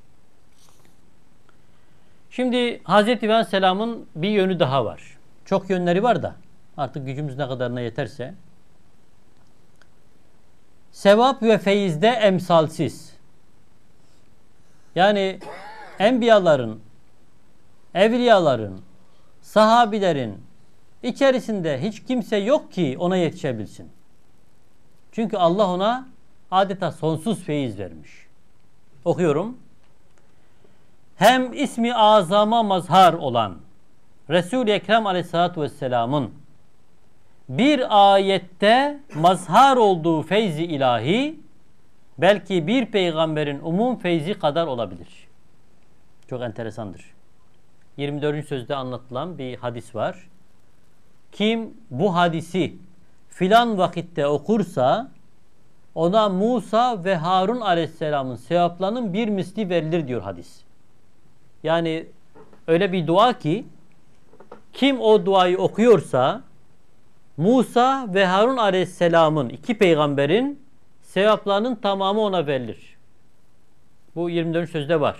Şimdi Hazreti Aleyhisselam'ın bir yönü daha var. Çok yönleri var da artık gücümüz ne kadarına yeterse. Sevap ve feyizde emsalsiz. Yani enbiyaların, evliyaların, sahabilerin içerisinde hiç kimse yok ki ona yetişebilsin. Çünkü Allah ona adeta sonsuz feyiz vermiş. Okuyorum. Hem ismi azama mazhar olan Resul-i Ekrem Aleyhisselatü Vesselam'ın bir ayette mazhar olduğu feyzi ilahi belki bir peygamberin umum feyzi kadar olabilir. Çok enteresandır. yirmi dördüncü sözde anlatılan bir hadis var. Kim bu hadisi filan vakitte okursa ona Musa ve Harun Aleyhisselam'ın sevaplarının bir misli verilir diyor hadis. Yani öyle bir dua ki kim o duayı okuyorsa Musa ve Harun Aleyhisselam'ın iki peygamberin sevaplarının tamamı ona verilir. Bu yirmi dördüncü sözde var.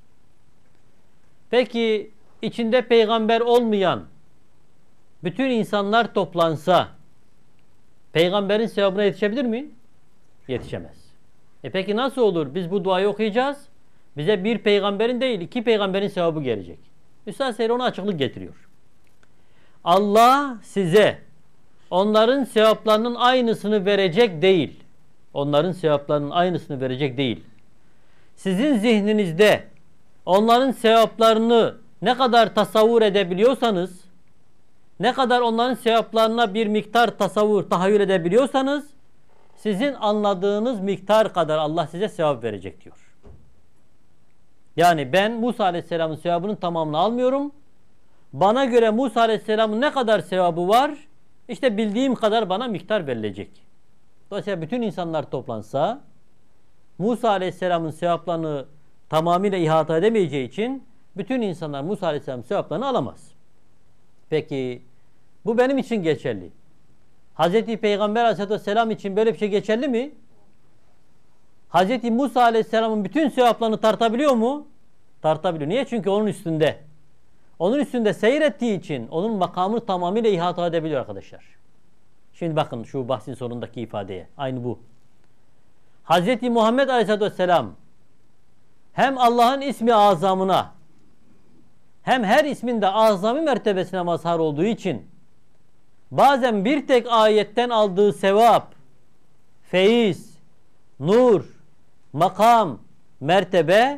Peki içinde peygamber olmayan bütün insanlar toplansa peygamberin sevabına yetişebilir mi? Yetişemez. E peki nasıl olur? Biz bu duayı okuyacağız. Bize bir peygamberin değil iki peygamberin sevabı gelecek. Üstad Seyri ona açıklık getiriyor. Allah size onların sevaplarının aynısını verecek değil. Onların sevaplarının aynısını verecek değil. Sizin zihninizde onların sevaplarını ne kadar tasavvur edebiliyorsanız, ne kadar onların sevaplarına bir miktar tasavvur, tahayyül edebiliyorsanız, sizin anladığınız miktar kadar Allah size sevap verecek diyor. Yani ben Musa Aleyhisselam'ın sevabının tamamını almıyorum. Bana göre Musa Aleyhisselam'ın ne kadar sevabı var, işte bildiğim kadar bana miktar verilecek. Dolayısıyla bütün insanlar toplansa, Musa Aleyhisselam'ın sevaplarını tamamıyla ihata edemeyeceği için bütün insanlar Musa Aleyhisselam'ın sevaplarını alamaz. Peki bu benim için geçerli. Hazreti Peygamber Aleyhisselatü Vesselam için böyle bir şey geçerli mi? Hazreti Musa Aleyhisselam'ın bütün sevaplarını tartabiliyor mu? Tartabiliyor. Niye? Çünkü onun üstünde. Onun üstünde seyrettiği için onun makamını tamamıyla ihata edebiliyor arkadaşlar. Şimdi bakın şu bahsin sonundaki ifadeye. Aynı bu. Hazreti Muhammed Aleyhisselatü Vesselam hem Allah'ın ismi azamına hem her isminde azami mertebesine mazhar olduğu için bazen bir tek ayetten aldığı sevap, feyiz, nur, makam, mertebe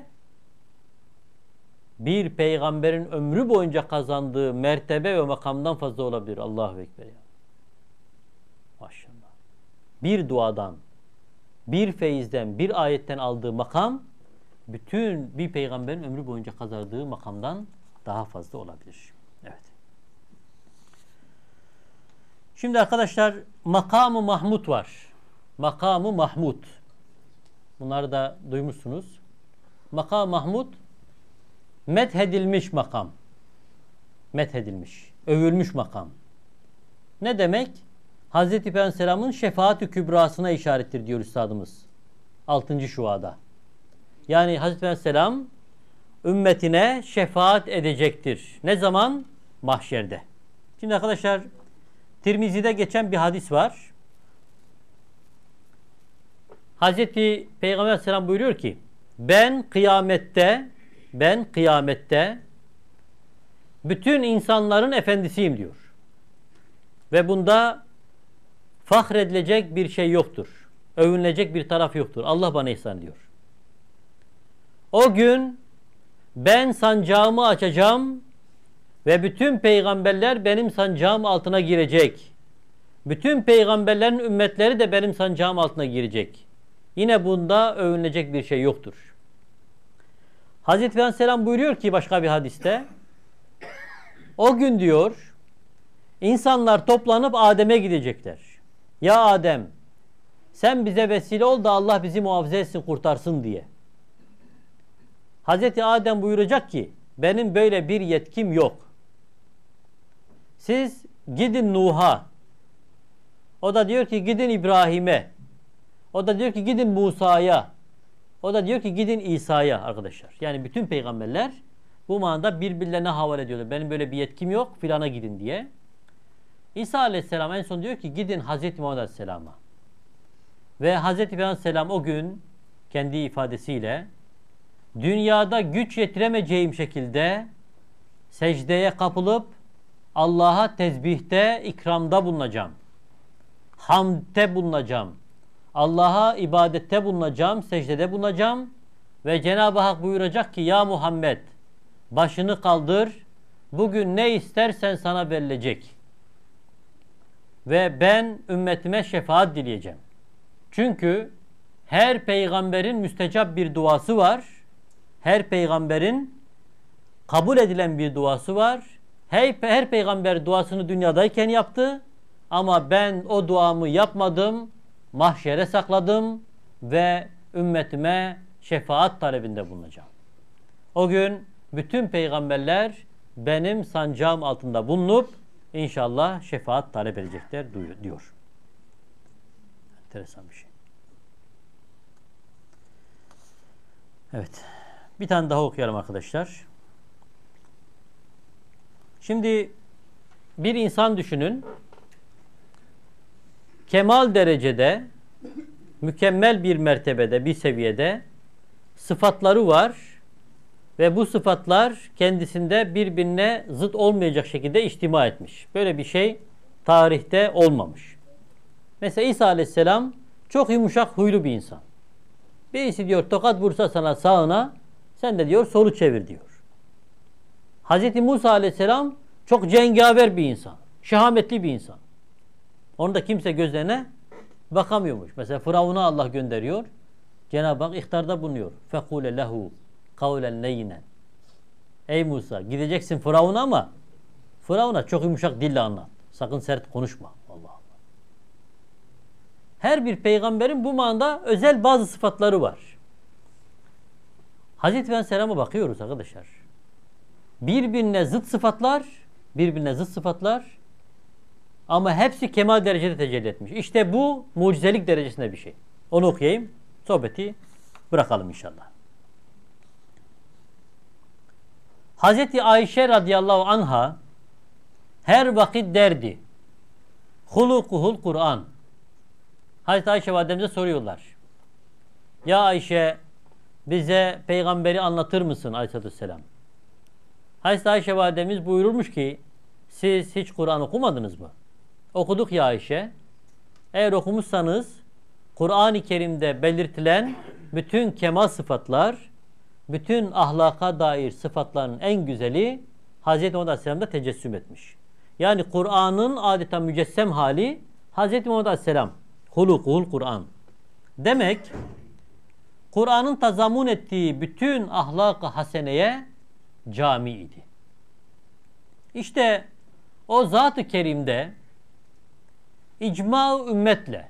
bir peygamberin ömrü boyunca kazandığı mertebe ve makamdan fazla olabilir. Allahu Ekber ya. Maşallah. Bir duadan, bir feyizden, bir ayetten aldığı makam bütün bir peygamberin ömrü boyunca kazandığı makamdan daha fazla olabilir. Evet. Şimdi arkadaşlar makamı Mahmud var. Makamı Mahmud. Bunları da duymuşsunuz. Makam Mahmud methedilmiş makam. Methedilmiş, övülmüş makam. Ne demek? Hazreti Peygamber Aleyhisselam'ın şefaat-i kübrasına işarettir diyor üstadımız. altıncı şuada. Yani Hazreti Peygamber Aleyhisselam ümmetine şefaat edecektir. Ne zaman? Mahşerde. Şimdi arkadaşlar Tirmizi'de geçen bir hadis var. Hazreti Peygamber Aleyhisselam buyuruyor ki ben kıyamette ben kıyamette bütün insanların efendisiyim diyor. Ve bunda fahredilecek bir şey yoktur. Övünülecek bir taraf yoktur. Allah bana ihsan diyor. O gün ben sancağımı açacağım ve bütün peygamberler benim sancağım altına girecek. Bütün peygamberlerin ümmetleri de benim sancağım altına girecek. Yine bunda övünülecek bir şey yoktur. Hazreti Peygamber Aleyhisselam buyuruyor ki başka bir hadiste o gün diyor insanlar toplanıp Adem'e gidecekler. Ya Adem sen bize vesile ol da Allah bizi muhafaza etsin, kurtarsın diye. Hazreti Adem buyuracak ki benim böyle bir yetkim yok. Siz gidin Nuh'a. O da diyor ki gidin İbrahim'e. O da diyor ki gidin Musa'ya. O da diyor ki gidin İsa'ya arkadaşlar. Yani bütün peygamberler bu manada birbirlerine havale ediyorlar. Benim böyle bir yetkim yok filana gidin diye. İsa Aleyhisselam en son diyor ki gidin Hazreti Muhammed Aleyhisselam'a. Ve Hazreti Peygamber Aleyhisselam o gün kendi ifadesiyle dünyada güç yetiremeyeceğim şekilde secdeye kapılıp Allah'a tesbihte, ikramda bulunacağım. Hamdte bulunacağım. Allah'a ibadette bulunacağım, secdede bulunacağım. Ve Cenab-ı Hak buyuracak ki ya Muhammed başını kaldır. Bugün ne istersen sana verilecek. Ve ben ümmetime şefaat dileyeceğim. Çünkü her peygamberin müstecap bir duası var. Her peygamberin kabul edilen bir duası var. Her, her peygamber duasını dünyadayken yaptı. Ama ben o duamı yapmadım. Mahşere sakladım. Ve ümmetime şefaat talebinde bulunacağım. O gün bütün peygamberler benim sancağım altında bulunup inşallah şefaat talep edecekler diyor. Enteresan bir şey. Evet. Bir tane daha okuyalım arkadaşlar. Şimdi bir insan düşünün. Kemal derecede, mükemmel bir mertebede, bir seviyede sıfatları var ve bu sıfatlar kendisinde birbirine zıt olmayacak şekilde içtima etmiş. Böyle bir şey tarihte olmamış. Mesela İsa Aleyhisselam çok yumuşak huylu bir insan. Birisi diyor tokat vursa sana sağına, sen de diyor solu çevir diyor. Hazreti Musa Aleyhisselam çok cengaver bir insan. Şehametli bir insan. Onu da kimse gözlerine bakamıyormuş. Mesela Firavun'a Allah gönderiyor. Cenab-ı Hak ihtarda bulunuyor. فَقُولَ لَهُ قَوْلًا لَيِّنًا Ey Musa gideceksin Firavun'a ama Firavun'a çok yumuşak dille anlat. Sakın sert konuşma. Allah Allah. Her bir peygamberin bu manada özel bazı sıfatları var. Hazreti Aleyhisselam'a bakıyoruz arkadaşlar. Birbirine zıt sıfatlar, birbirine zıt sıfatlar ama hepsi kemal derecede tecelli etmiş. İşte bu mucizelik derecesinde bir şey. Onu okuyayım. sohbeti bırakalım inşallah. Hazreti Ayşe radıyallahu anha her vakit derdi. Hulukuhul Kur'an. Hazreti Ayşe validemize soruyorlar. Ya Ayşe, bize peygamberi anlatır mısın aleyhissalatü vesselam? Hazreti Ayşe validemiz buyurmuş ki, siz hiç Kur'an okumadınız mı? Okuduk ya Ayşe. Eğer okumuşsanız Kur'an-ı Kerim'de belirtilen bütün kemal sıfatlar, bütün ahlaka dair sıfatların en güzeli Hazreti Muhammed Aleyhisselam'da tecessüm etmiş. Yani Kur'an'ın adeta mücessem hali Hazreti Muhammed Aleyhisselam. Hulukul Kur'an. Demek Kur'an'ın tazammun ettiği bütün ahlak-ı haseneye cami'ydi. İşte o Zat-ı Kerim'de icma-ı ümmetle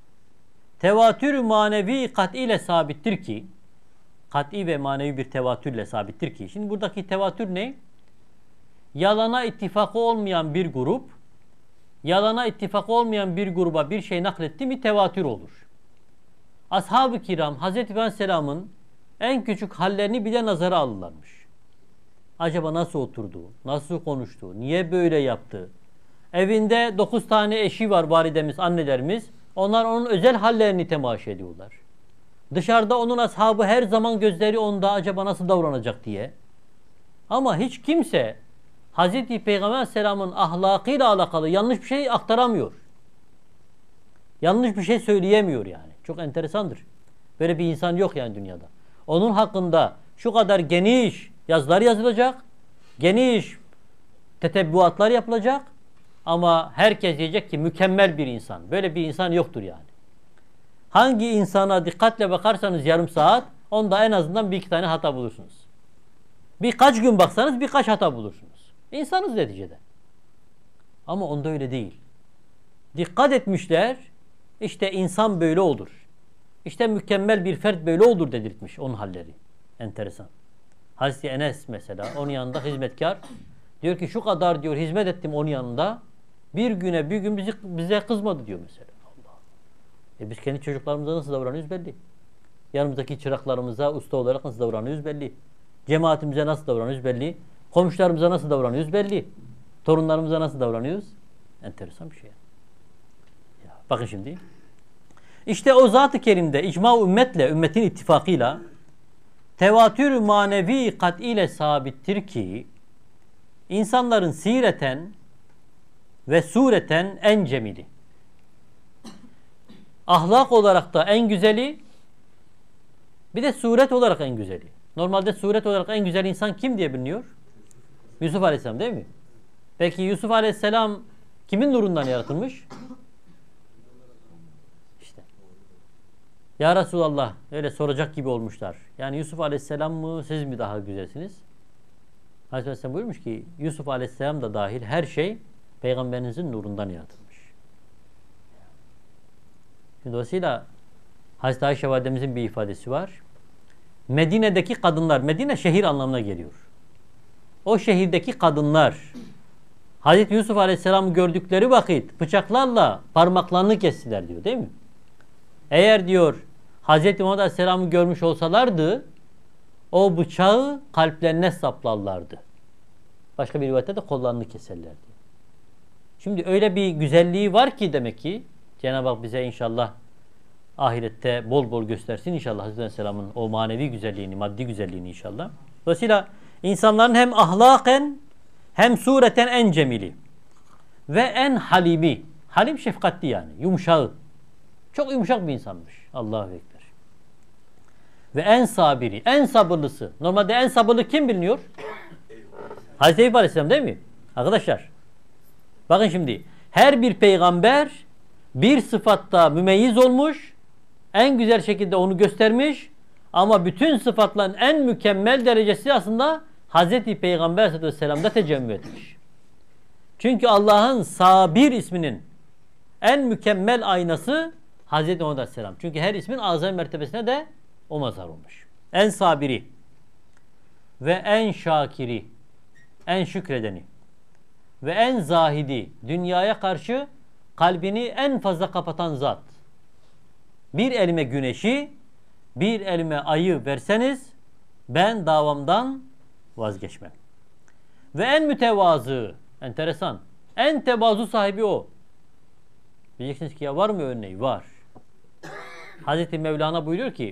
tevatür manevi kat'i ile sabittir ki, kat'i ve manevi bir tevatürle sabittir ki, şimdi buradaki tevatür ne? Yalana ittifakı olmayan bir grup, yalana ittifakı olmayan bir gruba bir şey nakletti mi tevatür olur. Ashab-ı kiram Hazreti Aleyhisselam'ın en küçük hallerini bile nazara alırlarmış. Acaba nasıl oturdu, nasıl konuştu, niye böyle yaptı? Evinde dokuz tane eşi var validemiz, annelerimiz. Onlar onun özel hallerini temaşa ediyorlar. Dışarıda onun ashabı her zaman gözleri onda, acaba nasıl davranacak diye. Ama hiç kimse Hazreti Peygamber Aleyhisselam'ın ahlakıyla alakalı yanlış bir şey aktaramıyor. Yanlış bir şey söyleyemiyor yani. Çok enteresandır. Böyle bir insan yok yani dünyada. Onun hakkında şu kadar geniş yazılar yazılacak, geniş tetebbuatlar yapılacak ama herkes diyecek ki mükemmel bir insan. Böyle bir insan yoktur yani. Hangi insana dikkatle bakarsanız yarım saat, onda en azından bir iki tane hata bulursunuz. Birkaç gün baksanız birkaç hata bulursunuz. İnsanız neticede. Ama onda öyle değil. Dikkat etmişler, işte insan böyle olur. İşte mükemmel bir fert böyle olur dedirtmiş onun halleri. Enteresan. Hazreti Enes mesela onun yanında hizmetkar. Diyor ki şu kadar diyor hizmet ettim onun yanında. Bir güne bir gün bizi, bize kızmadı diyor mesela. Allah. E biz kendi çocuklarımıza nasıl davranıyoruz belli. Yanımızdaki çıraklarımıza usta olarak nasıl davranıyoruz belli. Cemaatimize nasıl davranıyoruz belli. Komşularımıza nasıl davranıyoruz belli. Torunlarımıza nasıl davranıyoruz? Enteresan bir şey. Ya, bakın şimdi. İşte o Zat-ı Kerim'de icma ümmetle, ümmetin ittifakıyla tevatür manevi kat ile sabittir ki insanların sireten ve sureten en cemili. Ahlak olarak da en güzeli, bir de suret olarak en güzeli. Normalde suret olarak en güzel insan kim diye biliniyor? Yusuf Aleyhisselam değil mi? Peki Yusuf Aleyhisselam kimin nurundan yaratılmış? İşte. Ya Resulallah öyle soracak gibi olmuşlar. Yani Yusuf Aleyhisselam mı siz mi daha güzelsiniz? Aleyhisselam buyurmuş ki Yusuf Aleyhisselam da dahil her şey Peygamberinizin nurundan yaratılmış. Dolayısıyla Hazreti Ayşe validemizin bir ifadesi var. Medine'deki kadınlar, Medine şehir anlamına geliyor. O şehirdeki kadınlar Hazreti Yusuf Aleyhisselam'ı gördükleri vakit bıçaklarla parmaklarını kestiler diyor değil mi? Eğer diyor Hazreti Muhammed Aleyhisselam'ı görmüş olsalardı o bıçağı kalplerine saplarlardı. Başka bir rivayette de kollarını keserlerdi. Şimdi öyle bir güzelliği var ki demek ki Cenab-ı Hak bize inşallah ahirette bol bol göstersin inşallah Hazreti Aleyhisselam'ın o manevi güzelliğini, maddi güzelliğini inşallah. Dolayısıyla insanların hem ahlaken hem sureten en cemili ve en halimi. Halim şefkatli yani, yumuşağı. Çok yumuşak bir insanmış. Allahu Ekber. Ve en sabiri, en sabırlısı. Normalde en sabırlı kim biliniyor? Hazreti Eyüp Aleyhisselam değil mi? Arkadaşlar. Bakın şimdi. Her bir peygamber bir sıfatta mümeyyiz olmuş. En güzel şekilde onu göstermiş. Ama bütün sıfatların en mükemmel derecesi aslında Hazreti Peygamber Aleyhisselam'da tecemmü etmiş. Çünkü Allah'ın Sabir isminin en mükemmel aynası Hazreti Muhammed Aleyhisselam. Çünkü her ismin azam mertebesine de o mazhar olmuş. En sabiri ve en şakiri, en şükredeni ve en zahidi, dünyaya karşı kalbini en fazla kapatan zat. Bir elime güneşi, bir elime ayı verseniz ben davamdan vazgeçmem. Ve en mütevazı, enteresan, en tevazu sahibi o. Diyeceksiniz ki ya var mı örneği? Var. Hazreti Mevlana buyuruyor ki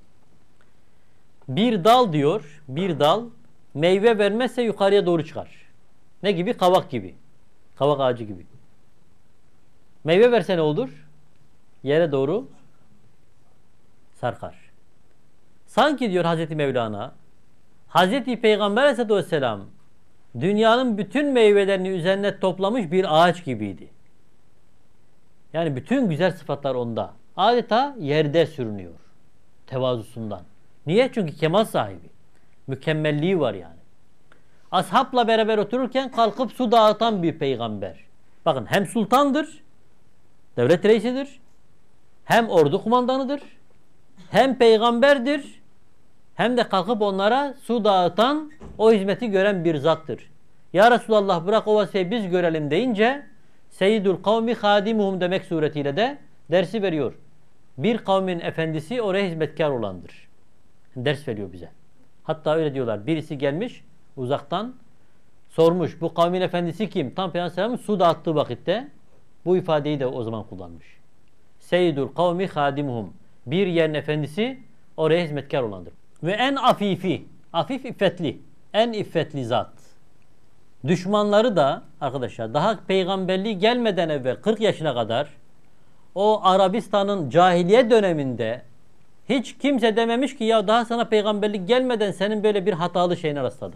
bir dal diyor, bir dal meyve vermezse yukarıya doğru çıkar. Ne gibi? Kavak gibi. Kavak ağacı gibi. Meyve verse ne olur? Yere doğru sarkar. Sanki diyor Hazreti Mevlana, Hazreti Peygamber Aleyhisselatü Vesselam dünyanın bütün meyvelerini üzerine toplamış bir ağaç gibiydi. Yani bütün güzel sıfatlar onda. Adeta yerde sürünüyor. Tevazusundan. Niye? Çünkü kemal sahibi. Mükemmelliği var yani. Ashabla beraber otururken kalkıp su dağıtan bir peygamber. Bakın hem sultandır, devlet reisidir, hem ordu kumandanıdır, hem peygamberdir, hem de kalkıp onlara su dağıtan, o hizmeti gören bir zattır. Ya Resulallah bırak o vazifeyi biz görelim deyince Seyyidül kavmi hadimuhum demek suretiyle de dersi veriyor. Bir kavmin efendisi oraya hizmetkar olandır. Ders veriyor bize. Hatta öyle diyorlar. Birisi gelmiş uzaktan sormuş. Bu kavmin efendisi kim? Tam Peygamber Aleyhisselam'ın su dağıttığı vakitte bu ifadeyi de o zaman kullanmış. Seyyidül kavmi hadimuhum. Bir yerin efendisi oraya hizmetkar olandır. Ve en afifi, afif iffetli, en iffetli zat. Düşmanları da arkadaşlar daha peygamberliği gelmeden evvel kırk yaşına kadar o Arabistan'ın cahiliye döneminde hiç kimse dememiş ki ya daha sana peygamberlik gelmeden senin böyle bir hatalı şeyine rastladık.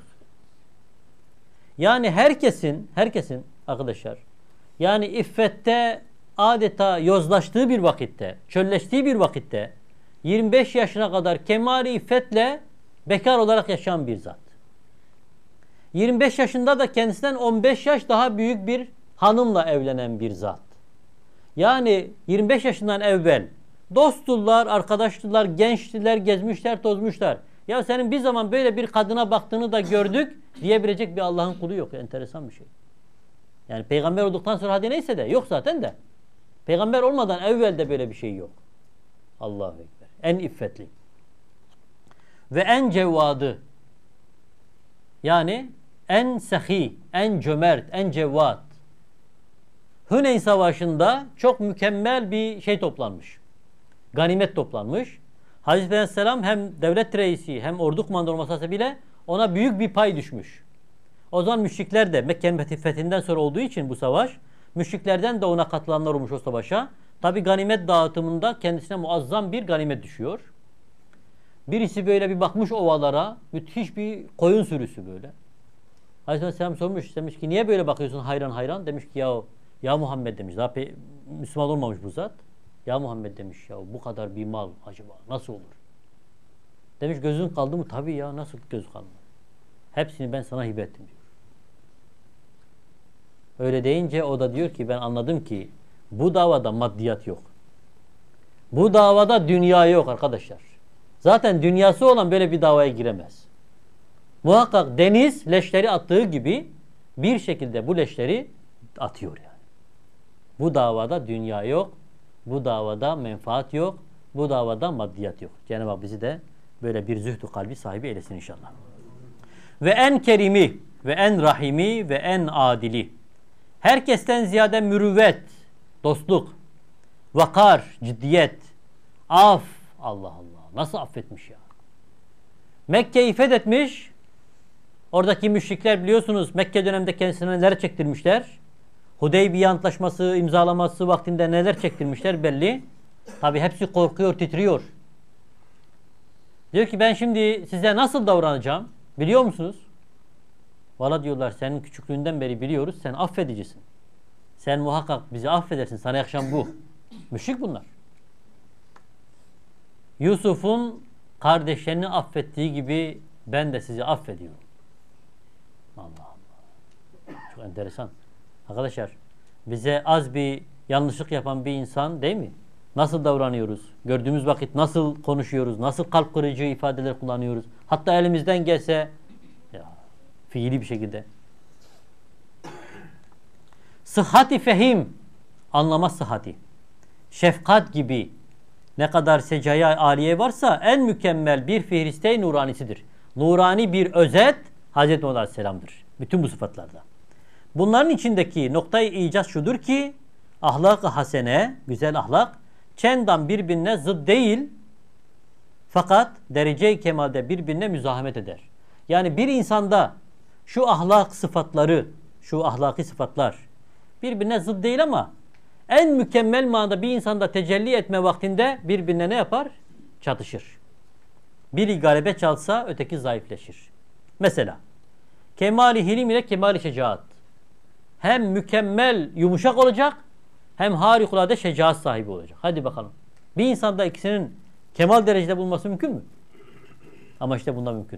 Yani herkesin, herkesin arkadaşlar yani iffette adeta yozlaştığı bir vakitte, çölleştiği bir vakitte yirmi beş yaşına kadar kemali iffetle bekar olarak yaşayan bir zat. yirmi beş yaşında da kendisinden on beş yaş daha büyük bir hanımla evlenen bir zat. Yani yirmi beş yaşından evvel dosttular, arkadaştılar, gençtiler, gezmişler, tozmuşlar. Ya senin bir zaman böyle bir kadına baktığını da gördük diyebilecek bir Allah'ın kulu yok. Enteresan bir şey. Yani peygamber olduktan sonra hadi neyse de yok zaten de. Peygamber olmadan evvel de böyle bir şey yok. Allahu Ekber. En iffetli. Ve en cevvadı. Yani en sehi, en cömert, en cevvat. Huneyn Savaşı'nda çok mükemmel bir şey toplanmış. Ganimet toplanmış. Hazreti Aleyhisselam hem devlet reisi hem ordu kumandanı olması bile ona büyük bir pay düşmüş. O zaman müşrikler de Mekke'nin fethinden sonra olduğu için bu savaş, müşriklerden de ona katılanlar olmuş o savaşa. Tabi ganimet dağıtımında kendisine muazzam bir ganimet düşüyor. Birisi böyle bir bakmış ovalara, müthiş bir koyun sürüsü böyle. Aleyhisselam sormuş, demiş ki niye böyle bakıyorsun hayran hayran? Demiş ki ya ya Muhammed demiş, daha Müslüman olmamış bu zat. Ya Muhammed demiş ya bu kadar bir mal acaba nasıl olur? Demiş gözün kaldı mı? Tabii ya nasıl göz kaldı? Hepsini ben sana hibe ettim diyor. Öyle deyince o da diyor ki ben anladım ki bu davada maddiyat yok. Bu davada dünya yok arkadaşlar. Zaten dünyası olan böyle bir davaya giremez. Muhakkak deniz leşleri attığı gibi bir şekilde bu leşleri atıyor yani. Bu davada dünya yok. Bu davada menfaat yok. Bu davada maddiyat yok. Cenab-ı Hak bizi de böyle bir zühdü kalbi sahibi eylesin inşallah. Ve en kerimi ve en rahimi ve en adili. Herkesten ziyade mürüvvet, dostluk, vakar, ciddiyet, af. Allah Allah. Nasıl affetmiş ya? Mekke'yi fethetmiş. Oradaki müşrikler biliyorsunuz Mekke döneminde kendisine neler çektirmişler. Hudeybiye Antlaşması imzalaması vaktinde neler çektirmişler belli. Tabi hepsi korkuyor, titriyor. Diyor ki ben şimdi size nasıl davranacağım biliyor musunuz? Valla diyorlar senin küçüklüğünden beri biliyoruz sen affedicisin. Sen muhakkak bizi affedersin. Sana yakışan bu. Müşrik bunlar. Yusuf'un kardeşlerini affettiği gibi ben de sizi affediyorum. Allah Allah. Çok enteresan. Arkadaşlar bize az bir yanlışlık yapan bir insan değil mi? Nasıl davranıyoruz? Gördüğümüz vakit nasıl konuşuyoruz? Nasıl kalp kırıcı ifadeler kullanıyoruz? Hatta elimizden gelse ya, fiili bir şekilde. Sıhhati fehim, anlama sıhhati. Şefkat gibi, ne kadar secaya aliye varsa en mükemmel bir fihriste nuranisidir. Nurani bir özet Hazreti Muhammed Aleyhisselam'dır. Bütün bu sıfatlarda. Bunların içindeki noktayı icaz şudur ki ahlak-ı hasene, güzel ahlak çendan birbirine zıt değil fakat derece-i kemalde birbirine müzahamet eder. Yani bir insanda şu ahlak sıfatları, şu ahlaki sıfatlar birbirine zıt değil ama en mükemmel manada bir insanda tecelli etme vaktinde birbirine ne yapar? Çatışır. Biri galebe çalsa öteki zayıfleşir. Mesela kemali hilim ile kemali şecaat. Hem mükemmel yumuşak olacak hem harikulade şecaat sahibi olacak. Hadi bakalım. Bir insanda ikisinin kemal derecede bulunması mümkün mü? Ama işte bunda mümkün.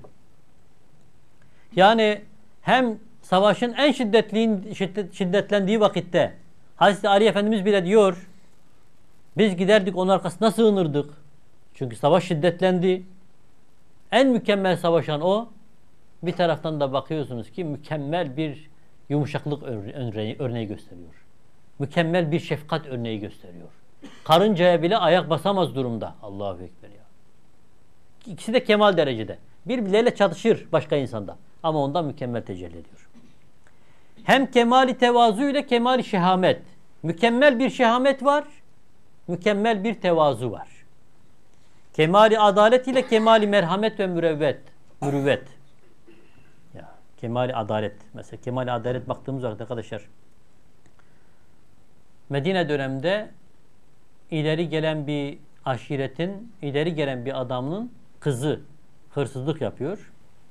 Yani hem savaşın en şiddetli, şiddet, şiddetlendiği vakitte Hazreti Ali Efendimiz bile diyor biz giderdik onun arkasına sığınırdık. Çünkü savaş şiddetlendi. En mükemmel savaşan o. Bir taraftan da bakıyorsunuz ki mükemmel bir yumuşaklık örneği, örneği gösteriyor. Mükemmel bir şefkat örneği gösteriyor. Karıncaya bile ayak basamaz durumda. Allahu Ekber ya. İkisi de kemal derecede. Birbirleriyle çatışır başka insanda. Ama ondan mükemmel tecelli ediyor. Hem kemali tevazu ile kemali şehamet. Mükemmel bir şehamet var. Mükemmel bir tevazu var. Kemali adalet ile kemali merhamet ve mürevvet. Mürüvvet. Ya, kemali adalet. Mesela kemali adalet baktığımız vakit arkadaşlar Medine döneminde ileri gelen bir aşiretin, ileri gelen bir adamın kızı hırsızlık yapıyor.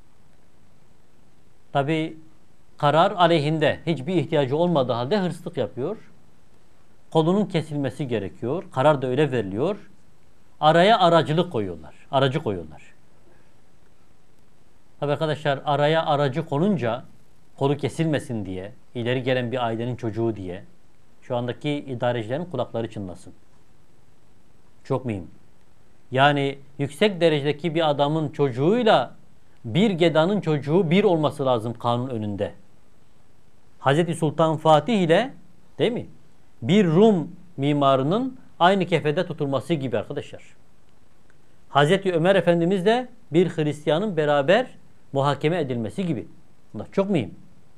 Tabi karar aleyhinde. Hiçbir ihtiyacı olmadığı halde hırsızlık yapıyor. Kolunun kesilmesi gerekiyor. Karar da öyle veriliyor. Araya aracılık koyuyorlar. Aracı koyuyorlar. Tabi arkadaşlar araya aracı konunca kolu kesilmesin diye, ileri gelen bir ailenin çocuğu diye şu andaki idarecilerin kulakları çınlasın. Çok mühim. Yani yüksek derecedeki bir adamın çocuğuyla bir gedanın çocuğu bir olması lazım kanun önünde. Hazreti Sultan Fatih ile değil mi? Bir Rum mimarının aynı kefede tutulması gibi arkadaşlar. Hazreti Ömer Efendimiz de bir Hristiyanın beraber muhakeme edilmesi gibi. Bunlar çok mühim.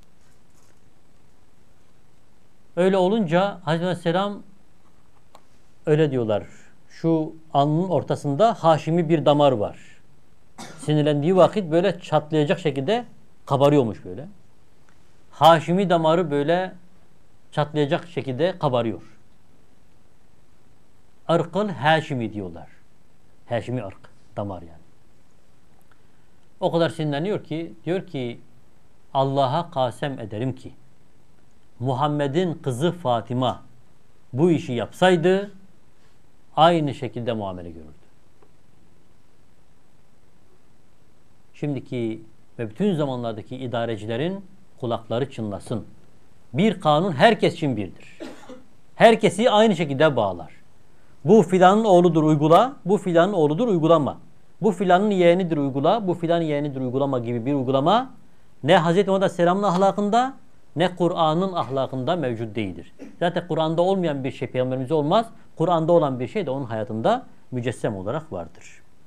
Öyle olunca Hazreti Aleyhisselam öyle diyorlar. Şu alnının ortasında Haşimi bir damar var. Sinirlendiği vakit böyle çatlayacak şekilde kabarıyormuş böyle. Haşimi damarı böyle çatlayacak şekilde kabarıyor. Irkıl Haşimi diyorlar. Haşimi ırk, damar yani. O kadar sinirleniyor ki diyor ki Allah'a kasem ederim ki Muhammed'in kızı Fatıma bu işi yapsaydı aynı şekilde muamele görürdü. Şimdiki ve bütün zamanlardaki idarecilerin kulakları çınlasın. Bir kanun herkes için birdir. Herkesi aynı şekilde bağlar. Bu filanın oğludur uygula, bu filanın oğludur uygulama. Bu filanın yeğenidir uygula, bu filanın yeğenidir uygulama gibi bir uygulama ne Hazreti Muhammed Aleyhisselam'ın ahlakında ne Kur'an'ın ahlakında mevcut değildir. Zaten Kur'an'da olmayan bir şey Peygamberimize olmaz. Kur'an'da olan bir şey de onun hayatında mücessem olarak vardır.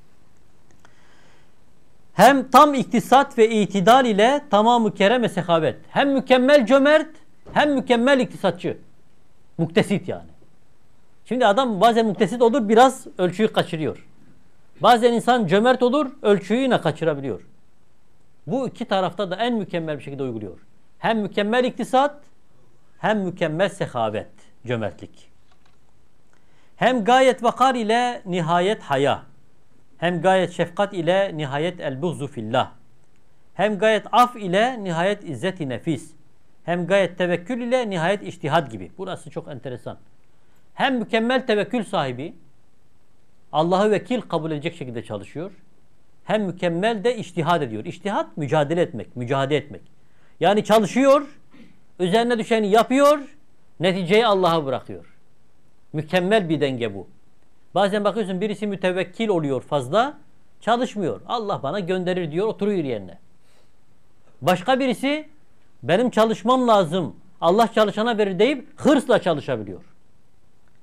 Hem tam iktisat ve itidal ile tamamı kerem ve sehavet. Hem mükemmel cömert hem mükemmel iktisatçı. Muktesit yani. Şimdi adam bazen muktesit olur biraz ölçüyü kaçırıyor. Bazen insan cömert olur ölçüyü yine kaçırabiliyor. Bu iki tarafta da en mükemmel bir şekilde uyguluyor. Hem mükemmel iktisat hem mükemmel sehavet, cömertlik. Hem gayet vakar ile nihayet haya. Hem gayet şefkat ile nihayet el-buğzu fillah. Hem gayet af ile nihayet izzet-i nefis. Hem gayet tevekkül ile nihayet içtihad gibi. Burası çok enteresan. Hem mükemmel tevekkül sahibi, Allah'ı vekil kabul edecek şekilde çalışıyor. Hem mükemmel de içtihad ediyor. İçtihad mücadele etmek, mücadele etmek. Yani çalışıyor, üzerine düşeni yapıyor, neticeyi Allah'a bırakıyor. Mükemmel bir denge bu. Bazen bakıyorsun birisi mütevekkil oluyor fazla, çalışmıyor. Allah bana gönderir diyor, oturuyor yerine. Başka birisi benim çalışmam lazım, Allah çalışana verir deyip hırsla çalışabiliyor.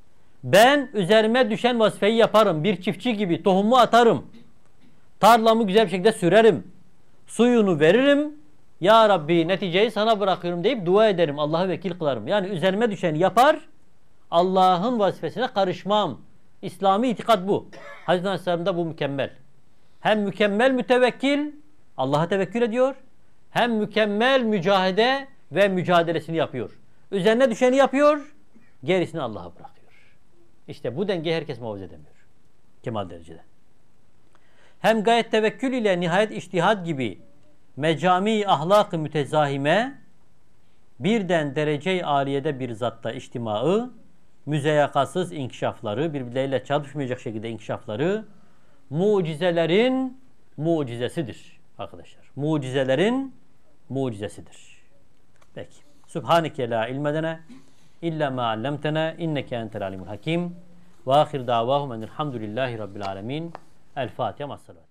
Ben üzerime düşen vazifeyi yaparım. Bir çiftçi gibi tohumu atarım. Tarlamı güzel bir şekilde sürerim. Suyunu veririm. Ya Rabbi neticeyi sana bırakıyorum deyip dua ederim. Allah'ı vekil kılarım. Yani üzerime düşeni yapar. Allah'ın vazifesine karışmam. İslami itikat bu. Hazreti Aleyhisselam'da bu mükemmel. Hem mükemmel mütevekkil, Allah'a tevekkül ediyor. Hem mükemmel mücahede ve mücadelesini yapıyor. Üzerine düşeni yapıyor. Gerisini Allah'a bırakıyor. İşte bu dengeyi herkes muhafaza edemiyor. Kemal derecede. Hem gayet tevekkül ile nihayet içtihad gibi mecami ahlak-ı mütezahime birden derece-i aliyede bir zatta içtimaı, müzeyakasız inkişafları, birbirleriyle çarpışmayacak şekilde inkişafları mucizelerin mucizesidir arkadaşlar. Mucizelerin mucizesidir. Peki. Subhaneke la ilmedene illa ma allamtena inneke entel alimul hakim ve ahir davahum enelhamdülillahi rabbil alemin. El Fatiha.